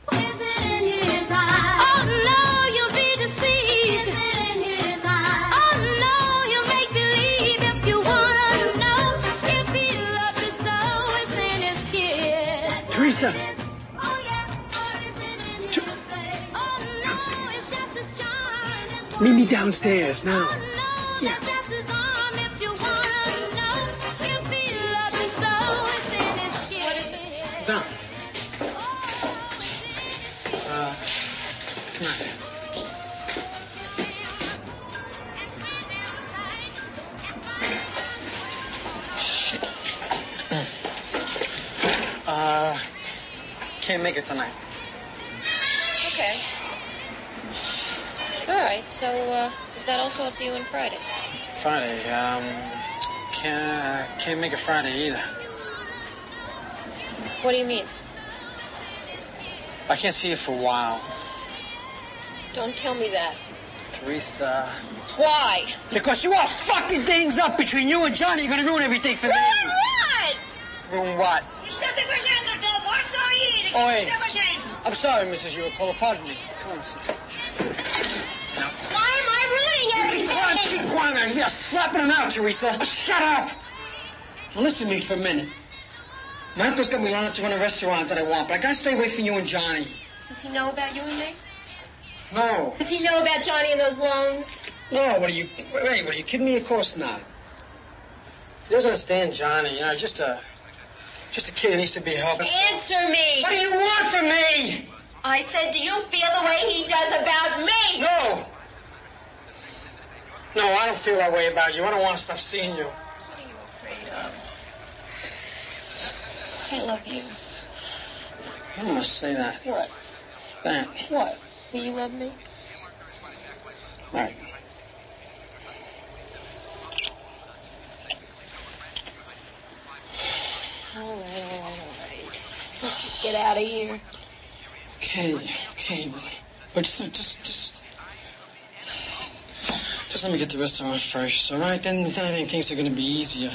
Teresa! Meet me downstairs now. Yeah. What is it? Down. Come on. Can't make it tonight. Okay. All right, so, is that also I'll see you on Friday? Friday, can't make it Friday either. What do you mean? I can't see you for a while. Don't tell me that. Teresa. Why? Because you all fucking things up between you and Johnny. You're gonna ruin everything for me. Ruin what? Ruin what? Oh, hey. I'm sorry, Mrs. Eurocola. Pardon me. Come on, sit. Why am I ruining everything? Keep quiet. You're slapping him out, Teresa. Shut up. Now, listen to me for a minute. My uncle's got me lined up to run a restaurant that I want, but I gotta stay away from you and Johnny. Does he know about you and me? No. Does he know about Johnny and those loans? No, what are you kidding me? Of course not. He doesn't understand Johnny, you know, just a kid that needs to be helped. Answer me! What do you want from me? I said, do you feel the way he does about me? No. No, I don't feel that way about you. I don't want to stop seeing you. What are you afraid of? I love you. I don't want to say that. What? That. What? Will you love me? All right. All right. Let's just get out of here. Okay. But just let me get the restaurant first, all right? Then I think things are going to be easier.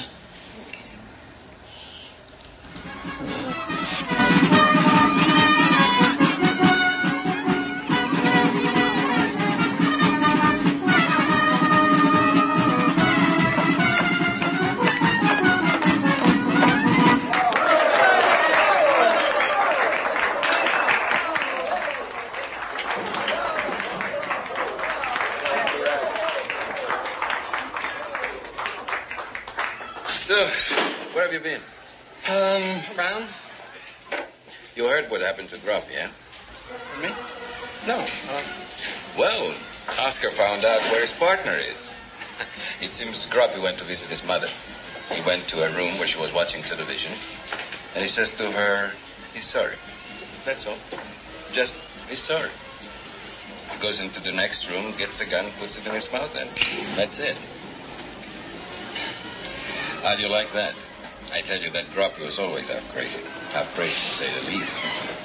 So, where have you been? Around. You heard what happened to Grub, yeah? Me? No. Well, Oscar found out where his partner is. It seems Grubby went to visit his mother. He went to a room where she was watching television, and he says to her, he's sorry. That's all. Just, he's sorry. He goes into the next room, gets a gun, puts it in his mouth, and that's it. How do you like that? I tell you, that Groppy was always half crazy. Half crazy, to say the least.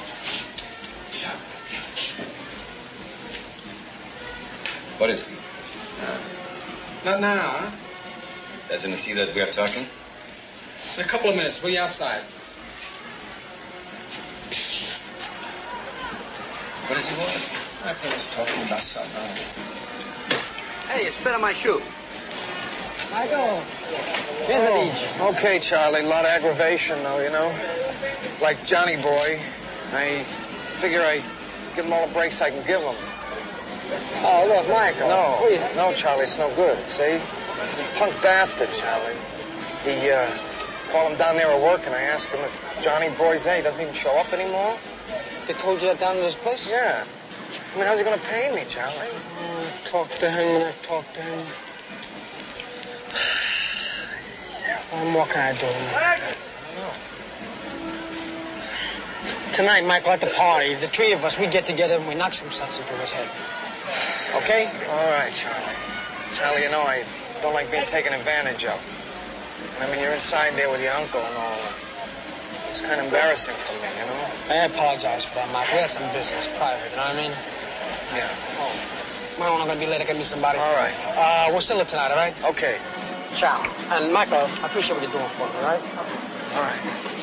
What is it? Not now, huh? Doesn't he see that we are talking? In a couple of minutes. We'll be outside. What does he want? I was talking about something. Hey, you spit on my shoe. Michael. Okay, Charlie. A lot of aggravation, though, you know. Like Johnny Boy. I figure I give him all the breaks I can give him. Oh, look, Michael. No, Charlie, it's no good, see? He's a punk bastard, Charlie. He, called him down there at work, and I asked him if Johnny Boy's there. He doesn't even show up anymore. They told you that down in this place? Yeah. I mean, how's he gonna pay me, Charlie? Talk to him and I talk to him. What can I do? I don't know. Tonight, Michael, at the party, the three of us, we get together and we knock some sense into his head. Okay? All right, Charlie. Charlie, you know, I don't like being taken advantage of. I mean, you're inside there with your uncle and all. It's kind of embarrassing for me, you know? I apologize for that, Michael. We had some business private, you know what I mean? Yeah. Oh. Well, I'm not going to be late. I got me somebody. All right. We'll still look tonight, all right? Okay. Ciao. And, Michael, I appreciate what you're doing for me, all right? All right.